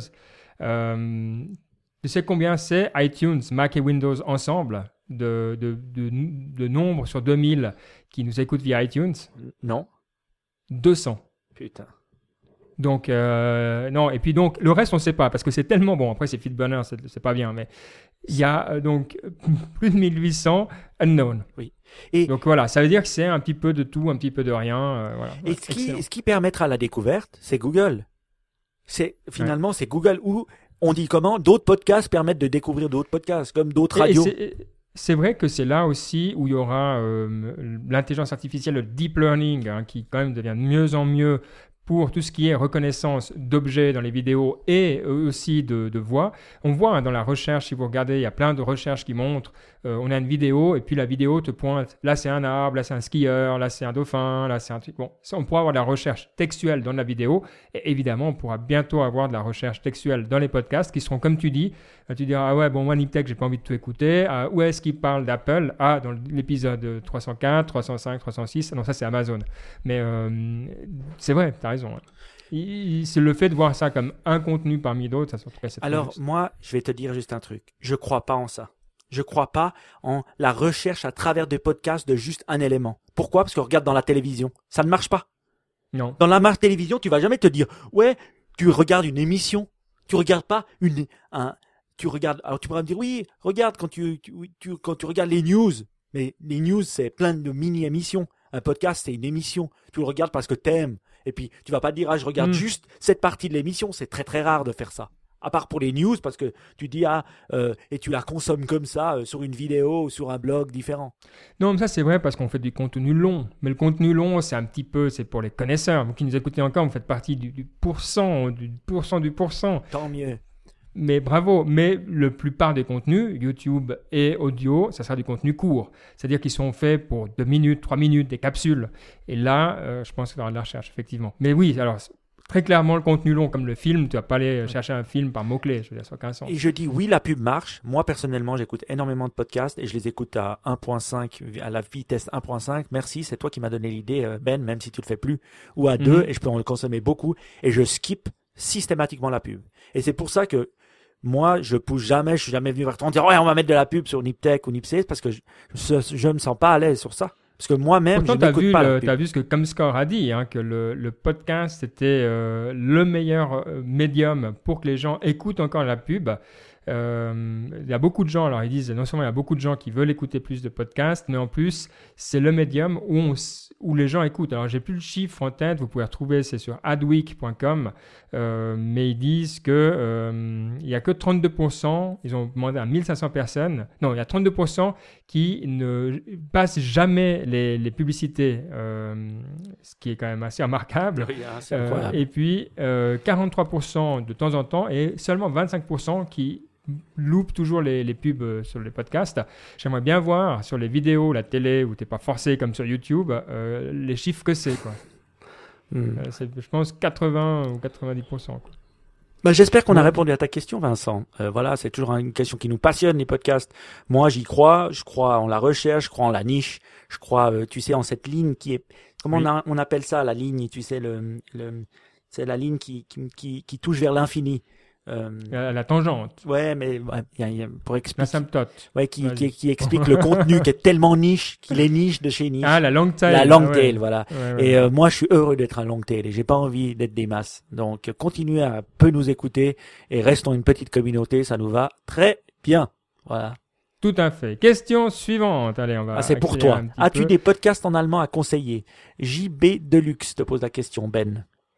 Euh, tu sais combien c'est iTunes, Mac et Windows ensemble de, de, de, de nombre sur deux mille qui nous écoutent via iTunes? Non. deux cents. Putain. Donc, euh, non, et puis donc, le reste, on ne sait pas, parce que c'est tellement bon. Après, c'est Feedburner, c'est, c'est pas bien, mais il y a euh, donc plus de mille huit cents unknown. Oui. Et donc voilà, ça veut dire que c'est un petit peu de tout, un petit peu de rien. Euh, voilà. Et Ouais, ce, qui, ce qui permettra la découverte, c'est Google. C'est, finalement, ouais. c'est Google où on dit comment d'autres podcasts permettent de découvrir d'autres podcasts, comme d'autres et, radios. Et c'est, c'est vrai que c'est là aussi où il y aura euh, l'intelligence artificielle, le deep learning, hein, qui quand même devient de mieux en mieux pour tout ce qui est reconnaissance d'objets dans les vidéos et aussi de, de voix. On voit hein, dans la recherche, si vous regardez, il y a plein de recherches qui montrent, euh, on a une vidéo et puis la vidéo te pointe, là c'est un arbre, là c'est un skieur, là c'est un dauphin, là c'est un truc. Bon, ça, on pourra avoir de la recherche textuelle dans la vidéo et évidemment, on pourra bientôt avoir de la recherche textuelle dans les podcasts qui seront, comme tu dis, tu diras, ah ouais, bon, moi, Niptech, j'ai pas envie de tout écouter. Ah, où est-ce qu'il parle d'Apple? Ah, dans l'épisode trois cent quatre, trois cent cinq, trois cent six. Non, ça, c'est Amazon. Mais euh, c'est vrai, tu as raison. Il, c'est le fait de voir ça comme un contenu parmi d'autres, ça se trouve. Alors, moi, je vais te dire juste un truc. Je crois pas en ça. Je crois pas en la recherche à travers des podcasts de juste un élément. Pourquoi? Parce que regarde dans la télévision. Ça ne marche pas. Non. Dans la marque télévision, tu vas jamais te dire, ouais, tu regardes une émission. Tu regardes pas une, un, tu regardes, alors tu pourras me dire, oui, regarde quand tu, tu, tu, quand tu regardes les news. Mais les news, c'est plein de mini-émissions. Un podcast, c'est une émission. Tu le regardes parce que t'aimes. Et puis, tu vas pas dire, ah, je regarde mmh. juste cette partie de l'émission. C'est très, très rare de faire ça. À part pour les news, parce que tu dis, ah, euh, et tu la consommes comme ça, euh, sur une vidéo ou sur un blog différent. Non, mais ça, c'est vrai parce qu'on fait du contenu long. Mais le contenu long, c'est un petit peu, c'est pour les connaisseurs. Vous qui nous écoutez encore, vous faites partie du, du pourcent, du pourcent du pourcent. Tant mieux. Mais bravo, mais la plupart des contenus, YouTube et audio, ça sera du contenu court. C'est-à-dire qu'ils sont faits pour deux minutes, trois minutes, des capsules. Et là, euh, je pense qu'il y aura de la recherche, effectivement. Mais oui, alors, très clairement, le contenu long, comme le film, tu vas pas aller chercher un film par mots-clés. Je veux dire, ça n'a aucun sens. Et je dis oui, la pub marche. Moi, personnellement, j'écoute énormément de podcasts et je les écoute à un point cinq, à la vitesse un point cinq. Merci, c'est toi qui m'as donné l'idée, Ben, même si tu le fais plus. Ou à deux, mm-hmm. et je peux en le consommer beaucoup. Et je skip systématiquement la pub. Et c'est pour ça que moi, je pousse jamais, je suis jamais venu vers toi en disant, ouais, on va mettre de la pub sur Niptech ou Nipsys parce que je, je, je me sens pas à l'aise sur ça. Parce que moi-même, pourtant, je n'écoute pas la pub. Tu as vu ce que Comscore a dit, hein, que le, le podcast était euh, le meilleur euh, médium pour que les gens écoutent encore la pub. Euh, il y a beaucoup de gens, alors ils disent non seulement il y a beaucoup de gens qui veulent écouter plus de podcasts, mais en plus c'est le médium où, on, où les gens écoutent. Alors j'ai plus le chiffre en tête, vous pouvez retrouver, c'est sur adweek point com, euh, mais ils disent que euh, il y a que trente-deux pour cent, ils ont demandé à mille cinq cents personnes, non il y a trente-deux pour cent qui ne passent jamais les, les publicités, euh, ce qui est quand même assez remarquable. Oui, hein, c'est euh, et puis euh, quarante-trois pour cent de temps en temps et seulement vingt-cinq pour cent qui loupe toujours les, les pubs sur les podcasts. J'aimerais bien voir sur les vidéos, la télé, où tu n'es pas forcé comme sur YouTube, euh, les chiffres que c'est, quoi. Mm. Euh, c'est, je pense, quatre-vingts ou quatre-vingt-dix pour cent. Quoi. Bah, j'espère qu'on a répondu à ta question, Vincent. Euh, voilà, c'est toujours une question qui nous passionne, les podcasts. Moi, j'y crois. Je crois en la recherche, je crois en la niche. Je crois, euh, tu sais, en cette ligne qui est... Comment oui. on, a, on appelle ça, la ligne, tu sais, le, le, c'est la ligne qui, qui, qui, qui touche vers l'infini. Euh, la, la tangente. Ouais, mais ouais, y a, y a, pour expliquer. L'asymptote. Ouais, qui, qui, qui explique le contenu qui est tellement niche qu'il est niche de chez niche. Ah, la long tail. La long ah, tail, ouais. voilà. Ouais, ouais, et ouais. Euh, moi, je suis heureux d'être un long tail et j'ai pas envie d'être des masses. Donc, continuez à peu nous écouter et restons une petite communauté, ça nous va très bien. Voilà. Tout à fait. Question suivante. Allez, on va. Ah, c'est pour toi. As-tu peu. des podcasts en allemand à conseiller? J B Deluxe te pose la question, Ben.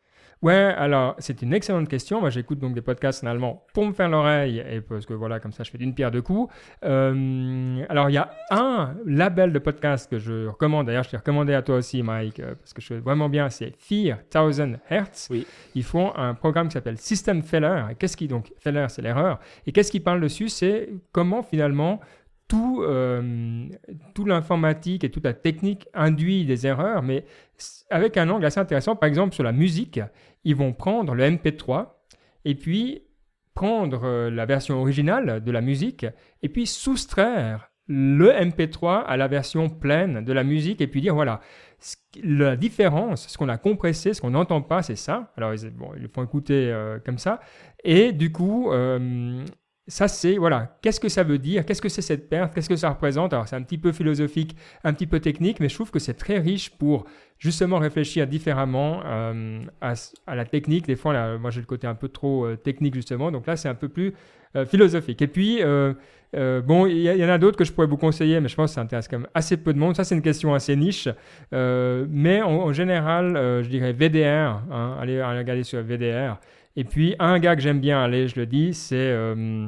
Ouais, alors c'est une excellente question. Moi, j'écoute donc des podcasts en allemand pour me faire l'oreille et parce que voilà, comme ça, je fais d'une pierre deux coups. Euh, alors, il y a un label de podcast que je recommande. D'ailleurs, je t'ai recommandé à toi aussi, Mike, euh, parce que je fais vraiment bien. C'est four thousand Hertz. Oui. Ils font un programme qui s'appelle System Failure. Et qu'est-ce qui donc Failure, c'est l'erreur. Et qu'est-ce qu'ils parlent dessus? C'est comment finalement tout, euh, tout l'informatique et toute la technique induit des erreurs, mais avec un angle assez intéressant. Par exemple, sur la musique, ils vont prendre le M P trois et puis prendre euh, la version originale de la musique et puis soustraire le M P trois à la version pleine de la musique et puis dire voilà, ce- la différence, ce qu'on a compressé, ce qu'on n'entend pas, c'est ça. Alors, ils, bon, ils le font écouter euh, comme ça. Et du coup, euh, ça, c'est, voilà, qu'est-ce que ça veut dire? Qu'est-ce que c'est cette perte? Qu'est-ce que ça représente? Alors, c'est un petit peu philosophique, un petit peu technique, mais je trouve que c'est très riche pour justement réfléchir différemment euh, à, à la technique. Des fois, là, moi, j'ai le côté un peu trop euh, technique, justement. Donc là, c'est un peu plus euh, philosophique. Et puis, euh, euh, bon, il y, y en a d'autres que je pourrais vous conseiller, mais je pense que ça intéresse quand même assez peu de monde. Ça, c'est une question assez niche. Euh, mais en, en général, euh, je dirais V D R. Hein, allez, allez regarder sur V D R. Et puis, un gars que j'aime bien, allez, je le dis, c'est euh,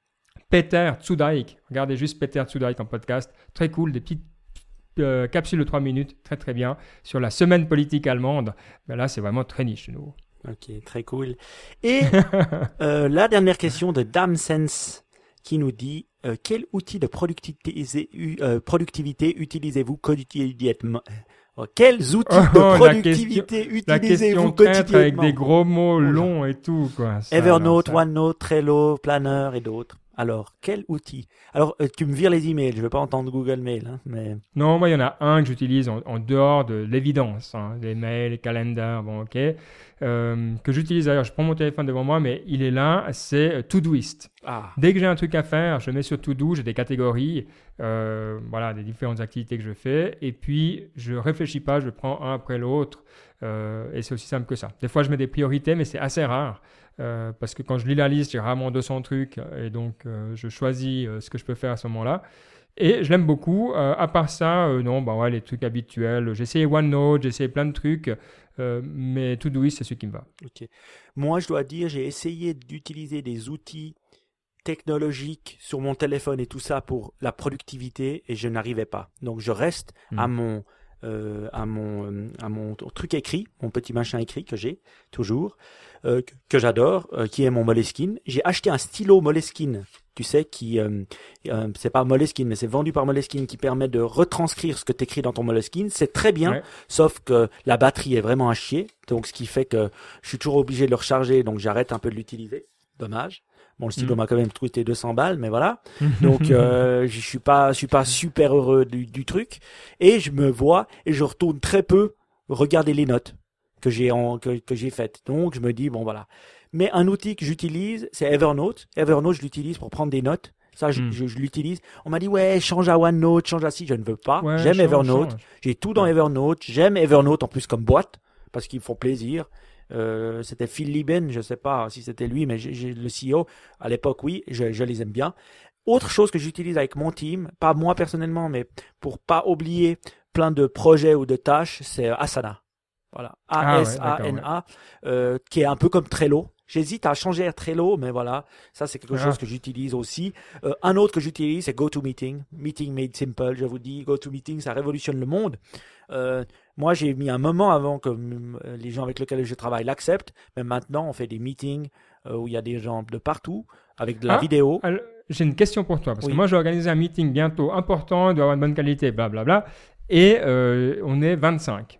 Peter Tsudaik. Regardez juste Peter Tsudaik en podcast. Très cool, des petites euh, capsules de trois minutes, très très bien, sur la semaine politique allemande. Ben là, c'est vraiment très niche, de nouveau. Ok, très cool. Et euh, la dernière question de Damsense qui nous dit euh, quel outil de productivité, euh, productivité utilisez-vous quotidiennement? Oh, quels outils Oh, de la productivité question, la utilisez-vous question traître avec quotidiennement? des gros mots Oula. longs et tout, quoi. Ça, Evernote, alors, ça. OneNote, Trello, Planner et d'autres. Alors, quel outil? Alors, euh, tu me vires les emails, je ne veux pas entendre Google Mail, hein, mais... Non, moi, il y en a un que j'utilise en, en dehors de l'évidence. Hein, les mails, les calendars, bon, ok. Euh, que j'utilise d'ailleurs, je prends mon téléphone devant moi, mais il est là, c'est euh, Todoist. Ah, Dès que j'ai un truc à faire, je mets sur To-Do, j'ai des catégories, euh, voilà, des différentes activités que je fais, et puis je réfléchis pas, je prends un après l'autre, euh, et c'est aussi simple que ça. Des fois, je mets des priorités, mais c'est assez rare, euh, parce que quand je lis la liste, j'ai rarement deux cents trucs, et donc euh, je choisis euh, ce que je peux faire à ce moment-là. Et je l'aime beaucoup. Euh, à part ça, euh, non, bah ouais, les trucs habituels. J'ai essayé OneNote, j'ai essayé plein de trucs, euh, mais Todoist, c'est celui qui me va. ok. Moi, je dois dire, j'ai essayé d'utiliser des outils technologiques sur mon téléphone et tout ça pour la productivité et je n'arrivais pas. Donc, je reste Mm. à mon... Euh, à mon euh, à mon truc écrit, mon petit machin écrit que j'ai toujours, euh, que, que j'adore, euh, qui est mon Moleskine. J'ai acheté un stylo Moleskine, tu sais, qui euh, euh, c'est pas Moleskine, mais c'est vendu par Moleskine, qui permet de retranscrire ce que tu écris dans ton Moleskine. C'est très bien, Ouais. sauf que la batterie est vraiment à chier, donc ce qui fait que je suis toujours obligé de le recharger, donc j'arrête un peu de l'utiliser. Dommage. Bon, le stylo Mm. m'a quand même coûté deux cents balles, mais voilà. Donc, euh, je suis pas, je suis pas super heureux du, du truc. Et je me vois et je retourne très peu regarder les notes que j'ai en, que, que j'ai faites. Donc, je me dis, bon, voilà. Mais un outil que j'utilise, c'est Evernote. Evernote, je l'utilise pour prendre des notes. Ça, je, Mm. je, je l'utilise. On m'a dit, ouais, change à OneNote, change à ci. Je ne veux pas. Ouais, J'aime change, Evernote. change. J'ai tout dans Ouais. Evernote. J'aime Evernote en plus comme boîte parce qu'ils me font plaisir. Euh, c'était Phil Lieben, je sais pas si c'était lui, mais j'ai, j'ai le C E O à l'époque, oui, je, je les aime bien. Autre chose que j'utilise avec mon team, pas moi personnellement, mais pour pas oublier plein de projets ou de tâches, c'est Asana. Voilà, Ah ouais, A S A N d'accord, A, euh, qui est un peu comme Trello. J'hésite à changer à Trello, mais voilà, ça c'est quelque Ah. chose que j'utilise aussi. Euh, un autre que j'utilise, c'est GoToMeeting. Meeting made simple, je vous dis, GoToMeeting, ça révolutionne le monde. Euh, moi, j'ai mis un moment avant que euh, les gens avec lesquels je travaille l'acceptent, mais maintenant, on fait des meetings euh, où il y a des gens de partout, avec de la Ah, vidéo. Alors, j'ai une question pour toi, parce Oui. que moi, je vais organiser un meeting bientôt important, il doit avoir une bonne qualité, blablabla, et euh, on est vingt-cinq.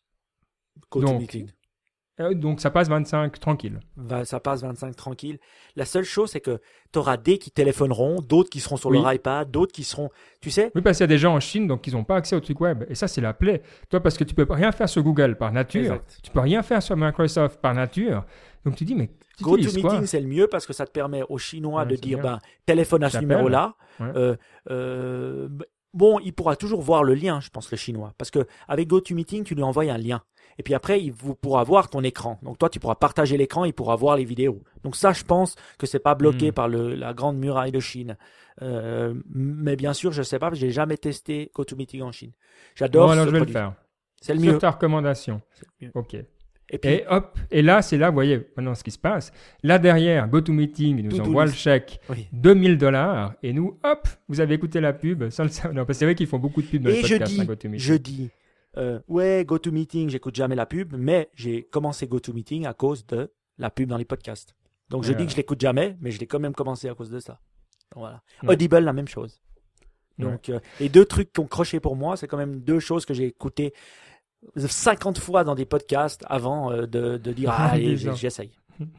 GoToMeeting. Euh, donc, ça passe vingt-cinq tranquille. Va- Ça passe vingt-cinq tranquille. La seule chose, c'est que tu auras des qui téléphoneront, d'autres qui seront sur Oui. leur iPad, d'autres qui seront, tu sais, Oui, parce qu'il y a des gens en Chine, donc ils n'ont pas accès au truc web. Et ça, c'est la plaie. Toi, parce que tu peux rien faire sur Google par nature, Exact. tu peux rien faire sur Microsoft par nature. Donc, tu dis, mais tu utilises quoi? GoToMeeting, c'est le mieux parce que ça te permet aux Chinois Ouais, de c'est dire, bien. ben, téléphone à ce J'appelle. numéro-là. Ouais. Euh, euh, bon, il pourra toujours voir le lien, je pense, le Chinois. Parce que avec GoToMeeting, tu lui envoies un lien. Et puis après, il vous pourra voir ton écran. Donc toi, tu pourras partager l'écran, il pourra voir les vidéos. Donc ça, je pense que c'est pas bloqué Mm. par le, la grande muraille de Chine. Euh, mais bien sûr, je sais pas, j'ai jamais testé GoToMeeting en Chine. J'adore Bon, alors ce je vais produit. le faire. C'est le Sur mieux. ta recommandation. C'est le mieux. Ok. Et, puis, et hop, et là, c'est là, vous voyez, maintenant ce qui se passe. Là derrière, GoToMeeting, il nous To-do envoie list. le chèque, oui. deux mille dollars, et nous, hop, vous avez écouté la pub sans le savoir. Non, parce que c'est vrai qu'ils font beaucoup de pubs dans Et les je podcasts, dis, hein, GoToMeeting. je dis, euh, ouais, GoToMeeting, j'écoute jamais la pub, mais j'ai commencé GoToMeeting à cause de la pub dans les podcasts. Donc je Ouais, dis ouais. que je l'écoute jamais, mais je l'ai quand même commencé à cause de ça. Donc, voilà. Ouais. Audible, la même chose. Donc euh, les deux trucs qui ont croché pour moi, c'est quand même deux choses que j'ai écoutées cinquante fois dans des podcasts avant euh, de, de dire ah, allez, Déjà. j'essaye.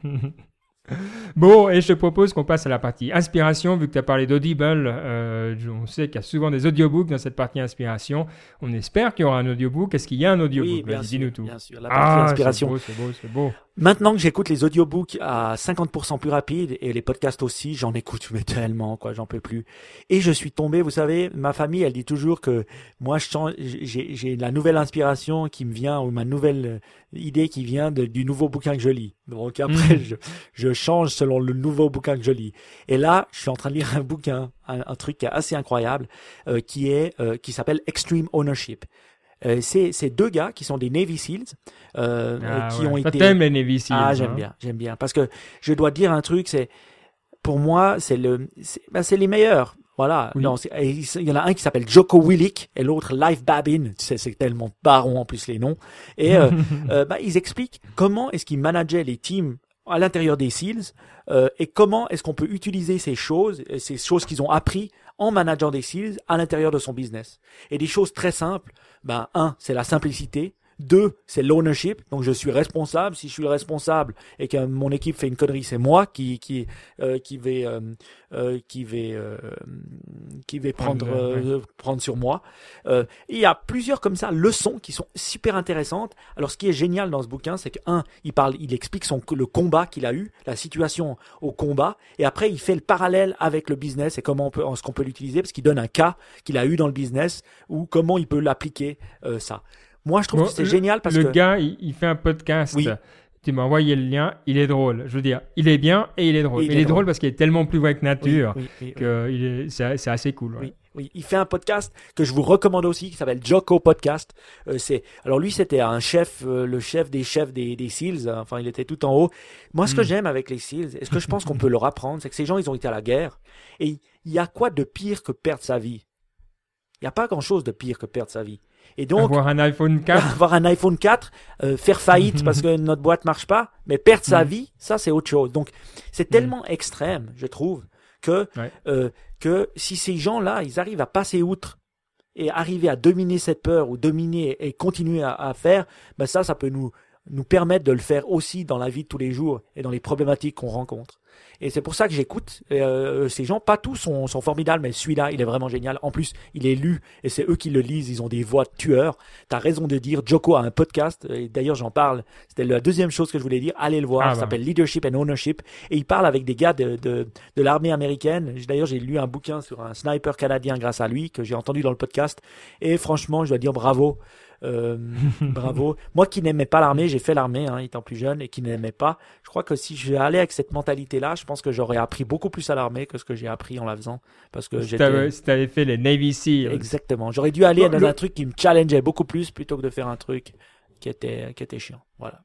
Bon, et je te propose qu'on passe à la partie inspiration, vu que tu as parlé d'Audible. Euh, on sait qu'il y a souvent des audiobooks dans cette partie inspiration. On espère qu'il y aura un audiobook. Est-ce qu'il y a un audiobook? Oui, bien Vas-y, sûr, dis-nous tout. bien sûr. La partie Ah, inspiration. c'est beau, c'est beau, c'est beau. Maintenant que j'écoute les audiobooks à cinquante pour cent plus rapide et les podcasts aussi, j'en écoute mais tellement quoi, j'en peux plus. Et je suis tombé, vous savez, ma famille, elle dit toujours que moi je change, j'ai, j'ai la nouvelle inspiration qui me vient ou ma nouvelle idée qui vient de, du nouveau bouquin que je lis. Donc après, Mm. je, je change selon le nouveau bouquin que je lis. Et là, je suis en train de lire un bouquin, un, un truc assez incroyable, euh, qui est euh, qui s'appelle Extreme Ownership. Euh, c'est, c'est deux gars qui sont des Navy Seals, euh, Ah, qui ouais. ont Toi, été. t'aimes les Navy Seals, Ah, j'aime hein. bien, j'aime bien. Parce que je dois dire un truc, c'est, pour moi, c'est le, c'est, ben, c'est les meilleurs. Voilà. Oui. Non, c'est, et il y en a un qui s'appelle Jocko Willink et l'autre Life Babin. Tu sais, c'est tellement baron en plus les noms. Et, euh, euh, ben, ils expliquent comment est-ce qu'ils manageaient les teams à l'intérieur des Seals, euh, et comment est-ce qu'on peut utiliser ces choses, ces choses qu'ils ont appris en manageant des Seals à l'intérieur de son business. Et des choses très simples, ben, un, c'est la simplicité. Deux, c'est l'ownership. Donc, je suis responsable. Si je suis le responsable et que mon équipe fait une connerie, c'est moi qui qui euh, qui vais euh, euh, qui vais euh, qui vais prendre Prendre, euh, prendre sur moi. Euh, il y a plusieurs comme ça leçons qui sont super intéressantes. Alors, ce qui est génial dans ce bouquin, c'est que un, il parle, il explique son le combat qu'il a eu, la situation au combat, et après il fait le parallèle avec le business et comment on peut, ce qu'on peut l'utiliser, parce qu'il donne un cas qu'il a eu dans le business ou comment il peut l'appliquer euh, ça. Moi, je trouve Bon, que c'est le- génial parce le que gars, il, il fait un podcast. Oui. Tu m'as envoyé le lien. Il est drôle. Je veux dire, il est bien et il est drôle. Et il il est est drôle drôle. parce qu'il est tellement plus vrai que oui, nature oui, oui, oui. que il est, c'est, c'est assez cool. Ouais. Oui, oui, il fait un podcast que je vous recommande aussi qui s'appelle Jocko Podcast. Euh, c'est alors lui c'était un chef, euh, le chef des chefs des, des SEALs. Hein, enfin, il était tout en haut. Moi, ce que Mm. j'aime avec les SEALs, et ce que je pense qu'on peut leur apprendre, c'est que ces gens ils ont été à la guerre. Et il y a quoi de pire que perdre sa vie? Il n'y a pas grand-chose de pire que perdre sa vie. Et donc Avoir un iPhone quatre. avoir un iPhone quatre, euh, faire faillite parce que notre boîte marche pas, mais perdre sa Mm. vie, ça c'est autre chose. Donc c'est tellement extrême, je trouve, que Ouais. euh, que si ces gens-là, ils arrivent à passer outre et arriver à dominer cette peur ou dominer et continuer à, à faire, ben ça, ça peut nous nous permettre de le faire aussi dans la vie de tous les jours et dans les problématiques qu'on rencontre. Et c'est pour ça que j'écoute euh, ces gens. Pas tous sont, sont formidables, mais celui-là, il est vraiment génial. En plus, il est lu et c'est eux qui le lisent. Ils ont des voix de tueurs. T'as raison de dire, Jocko a un podcast. Et d'ailleurs, j'en parle. C'était la deuxième chose que je voulais dire. Allez le voir. Ah Ça bah. s'appelle Leadership and Ownership. Et il parle avec des gars de, de, de l'armée américaine. D'ailleurs, j'ai lu un bouquin sur un sniper canadien grâce à lui que j'ai entendu dans le podcast. Et franchement, je dois dire bravo. Euh, bravo. Moi qui n'aimais pas l'armée, j'ai fait l'armée, hein, étant plus jeune, et qui n'aimais pas. Je crois que si je allais avec cette mentalité-là, je pense que j'aurais appris beaucoup plus à l'armée que ce que j'ai appris en la faisant. Parce que Si j'étais... t'avais, si t'avais fait les Navy Seals. Exactement. J'aurais dû aller Bon, dans le- un truc qui me challengeait beaucoup plus plutôt que de faire un truc qui était, qui était chiant. Voilà.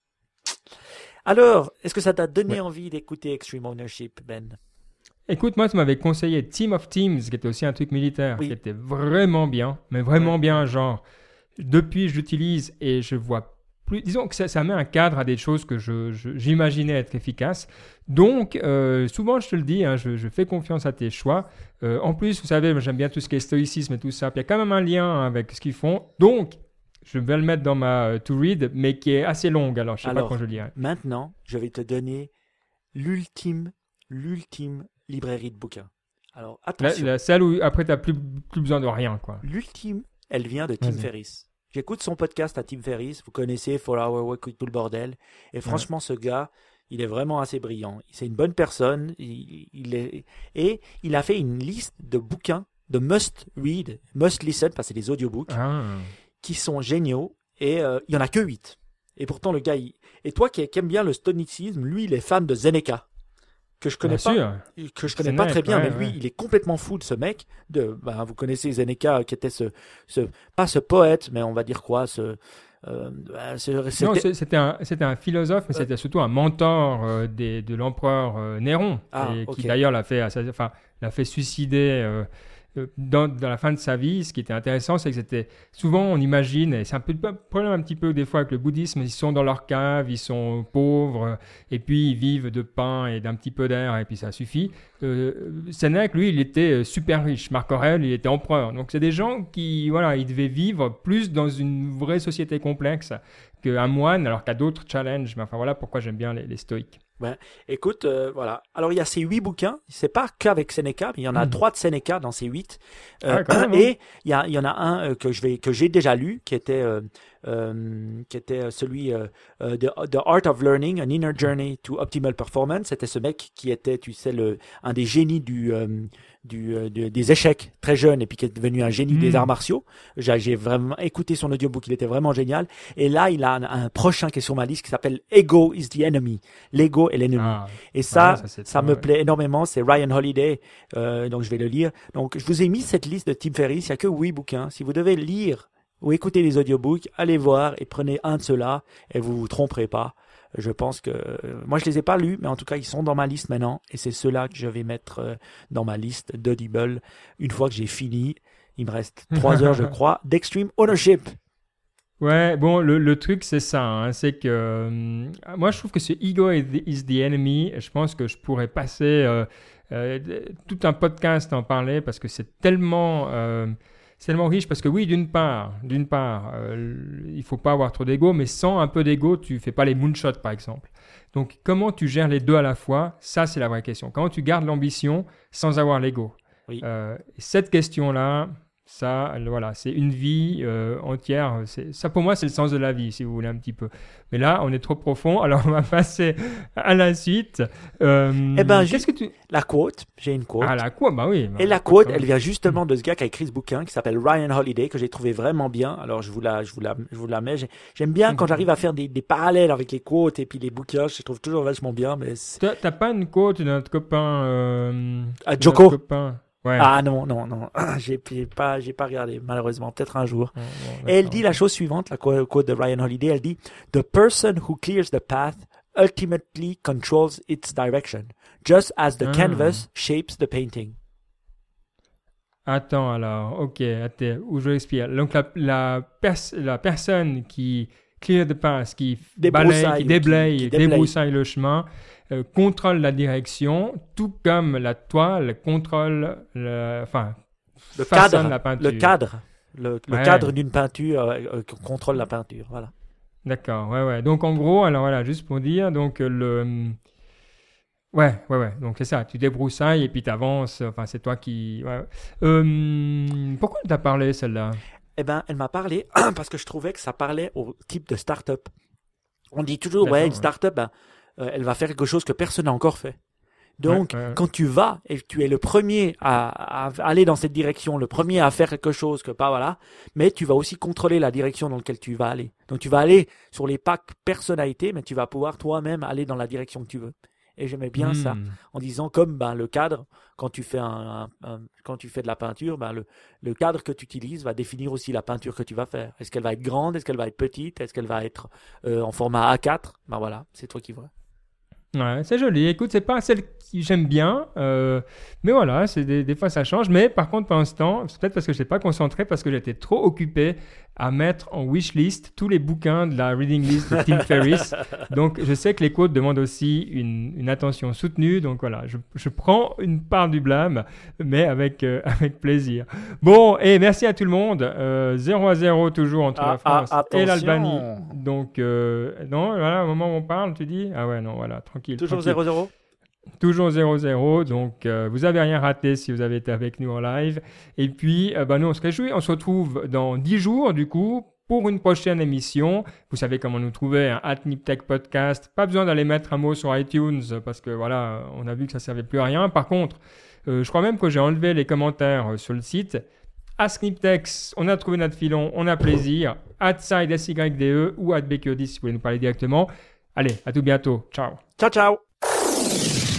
Alors, est-ce que ça t'a donné Ouais. envie d'écouter Extreme Ownership, Ben? Écoute, moi, tu m'avais conseillé Team of Teams, qui était aussi un truc militaire, Oui. qui était vraiment bien, mais vraiment Ouais. bien, genre. Depuis, je l'utilise et je vois plus. Disons que ça, ça met un cadre à des choses que je, je- j'imaginais être efficaces. Donc, euh, souvent, je te le dis, hein, je, je fais confiance à tes choix. Euh, en plus, vous savez, moi, j'aime bien tout ce qui est stoïcisme et tout ça. Puis il y a quand même un lien avec ce qu'ils font. Donc, je vais le mettre dans ma euh, to read, mais qui est assez longue. Alors, je sais Alors, pas quand je lirai. Maintenant, je vais te donner l'ultime, l'ultime librairie de bouquins. Alors, La, attention. la celle où après, tu n'as plus, plus besoin de rien, quoi. L'ultime, elle vient de Tim Vas-y. Ferriss. J'écoute son podcast à Tim Ferriss. Vous connaissez four hour Work Week, tout le bordel. Et franchement, ce gars, il est vraiment assez brillant. C'est une bonne personne. Il, il est, et il a fait une liste de bouquins, de must read, must listen, parce que c'est des audiobooks, Ah. qui sont géniaux. Et euh, il y en a que huit. Et pourtant, le gars, il... et toi qui, qui aime bien le stoïcisme, lui, il est fan de Seneca, que je connais Bien pas. sûr. que je connais C'est pas net, très bien, ouais, mais lui, ouais. il est complètement fou de ce mec. De, ben, vous connaissez Seneca, qui était ce, ce, pas ce poète, mais on va dire quoi, ce, Euh, c'était... Non, c'était un, c'était un philosophe, mais euh... c'était surtout un mentor euh, des, de l'empereur euh, Néron, ah, et, okay. qui d'ailleurs l'a fait, enfin, l'a fait suicider euh, dans, dans la fin de sa vie. Ce qui était intéressant, c'est que c'était souvent, on imagine, et c'est un peu le problème un petit peu des fois avec le bouddhisme, ils sont dans leur cave, ils sont pauvres, et puis ils vivent de pain et d'un petit peu d'air, et puis ça suffit. Euh, Sénèque, lui, il était super riche. Marc Aurèle, il était empereur. Donc, c'est des gens qui, voilà, ils devaient vivre plus dans une vraie société complexe qu'un moine, alors qu'à d'autres challenges. Mais enfin, voilà pourquoi j'aime bien les, les stoïques. Ouais. Écoute, euh, voilà. Alors, il y a ces huit bouquins. C'est pas qu'avec Sénéca, mais il y en a mmh. trois de Sénéca dans ces huit. Euh, ah, même, et il y, a, il y en a un euh, que je vais, que j'ai déjà lu, qui était, euh, euh, qui était celui euh, euh, de The Art of Learning, An Inner Journey to Optimal Performance. C'était ce mec qui était, tu sais, le, un des génies du, euh, du, euh, de, des échecs très jeune, et puis qui est devenu un génie mmh. des arts martiaux. J'ai, j'ai vraiment écouté son audiobook, il était vraiment génial. Et là, il a un, un prochain qui est sur ma liste qui s'appelle Ego is the Enemy. L'ego est l'ennemi. Ah, et ça, ouais, ça, ça me vrai. plaît énormément. C'est Ryan Holiday, euh, donc je vais le lire. Donc, je vous ai mis cette liste de Tim Ferriss. Il n'y a que huit bouquins. Si vous devez lire ou écouter les audiobooks, allez voir et prenez un de ceux-là et vous vous tromperez pas. Je pense que, moi je les ai pas lus, mais en tout cas ils sont dans ma liste maintenant, et c'est ceux-là que je vais mettre dans ma liste d'Audible une fois que j'ai fini. Il me reste trois heures, je crois, d'Extreme Ownership. Ouais, bon, le, le truc c'est ça, hein, c'est que euh, moi je trouve que ce Ego is the, is the Enemy, je pense que je pourrais passer euh, euh, tout un podcast à en parler, parce que c'est tellement... Euh, C'est tellement riche, parce que oui, d'une part, d'une part, euh, il faut pas avoir trop d'ego, mais sans un peu d'ego, tu fais pas les moonshots, par exemple. Donc, comment tu gères les deux à la fois? Ça, c'est la vraie question. Comment tu gardes l'ambition sans avoir l'ego? Oui. Euh, cette question-là, ça, voilà, c'est une vie euh, entière. C'est, ça, pour moi, c'est le sens de la vie, si vous voulez, un petit peu. Mais là, on est trop profond, alors on va passer à la suite. Euh, eh ben, qu'est-ce que tu... La quote, j'ai une quote. Ah, la quote, bah oui. Bah, et la quote, elle vient justement de ce gars qui a écrit ce bouquin, qui s'appelle Ryan Holiday, que j'ai trouvé vraiment bien. Alors, je vous la, je vous la, je vous la mets. J'aime bien quand j'arrive à faire des, des parallèles avec les quotes et puis les bouquins. Je les trouve toujours vachement bien. Mais t'as, t'as pas une quote de notre copain euh, à Joko notre copain. Ouais. Ah non, non, non, j'ai, j'ai pas, j'ai pas regardé, malheureusement, peut-être un jour. Oh, bon, et elle dit la chose suivante, la quote de Ryan Holiday, elle dit « The person who clears the path ultimately controls its direction, just as the ah. canvas shapes the painting. » Attends alors, ok, attends, où je respire. Donc la, la, pers- la personne qui clear the path, qui balaye, qui déblaye, qui, qui débroussaille le chemin, Euh, contrôle la direction, tout comme la toile contrôle le, enfin, le cadre, la peinture. Le cadre, le, le ouais. cadre d'une peinture euh, contrôle la peinture, voilà. D'accord, ouais, ouais. Donc en gros, alors voilà, juste pour dire, donc le, ouais, ouais, ouais. Donc c'est ça, tu débroussailles et puis tu avances. Enfin, c'est toi qui. Ouais. Euh, pourquoi tu as parlé celle-là? Eh ben, elle m'a parlé parce que je trouvais que ça parlait au type de start-up. On dit toujours, D'accord, ouais, une start-up, ben, Euh, elle va faire quelque chose que personne n'a encore fait. Donc, ouais, ouais. quand tu vas et tu es le premier à, à aller dans cette direction, le premier à faire quelque chose que pas voilà, mais tu vas aussi contrôler la direction dans laquelle tu vas aller. Donc, tu vas aller sur les packs personnalité, mais tu vas pouvoir toi-même aller dans la direction que tu veux. Et j'aimais bien mmh. ça, en disant comme ben le cadre, quand tu fais un, un, un quand tu fais de la peinture, ben le le cadre que tu utilises va définir aussi la peinture que tu vas faire. Est-ce qu'elle va être grande, est-ce qu'elle va être petite, est-ce qu'elle va être euh, en format A quatre? Ben voilà, c'est toi qui vois. Ouais, c'est joli. Écoute, c'est pas celle que j'aime bien, euh, mais voilà, c'est des, des fois ça change. Mais par contre, pour l'instant, c'est peut-être parce que je n'étais pas concentré, parce que j'étais trop occupé à mettre en wishlist tous les bouquins de la reading list de Tim Ferriss. Donc, je sais que les quotes demandent aussi une, une attention soutenue. Donc voilà, je, je prends une part du blâme, mais avec, euh, avec plaisir. Bon, et merci à tout le monde. Euh, zéro à zéro toujours entre ah, la France ah, et l'Albanie. Donc, euh, non, voilà, au moment où on parle, tu dis, ah ouais, non, voilà, tranquille. Toujours zéro zéro Toujours zéro zéro, donc euh, vous n'avez rien raté si vous avez été avec nous en live. Et puis, euh, bah, nous, on se réjouit. On se retrouve dans dix jours, du coup, pour une prochaine émission. Vous savez comment nous trouver, hein, at Niptech Podcast. Pas besoin d'aller mettre un mot sur iTunes, parce que voilà, on a vu que ça ne servait plus à rien. Par contre, euh, je crois même que j'ai enlevé les commentaires euh, sur le site. Ask Niptech, on a trouvé notre filon, on a plaisir. At Side S Y D E ou at B Q dix si vous voulez nous parler directement. Allez, à tout bientôt. Ciao. Ciao, ciao.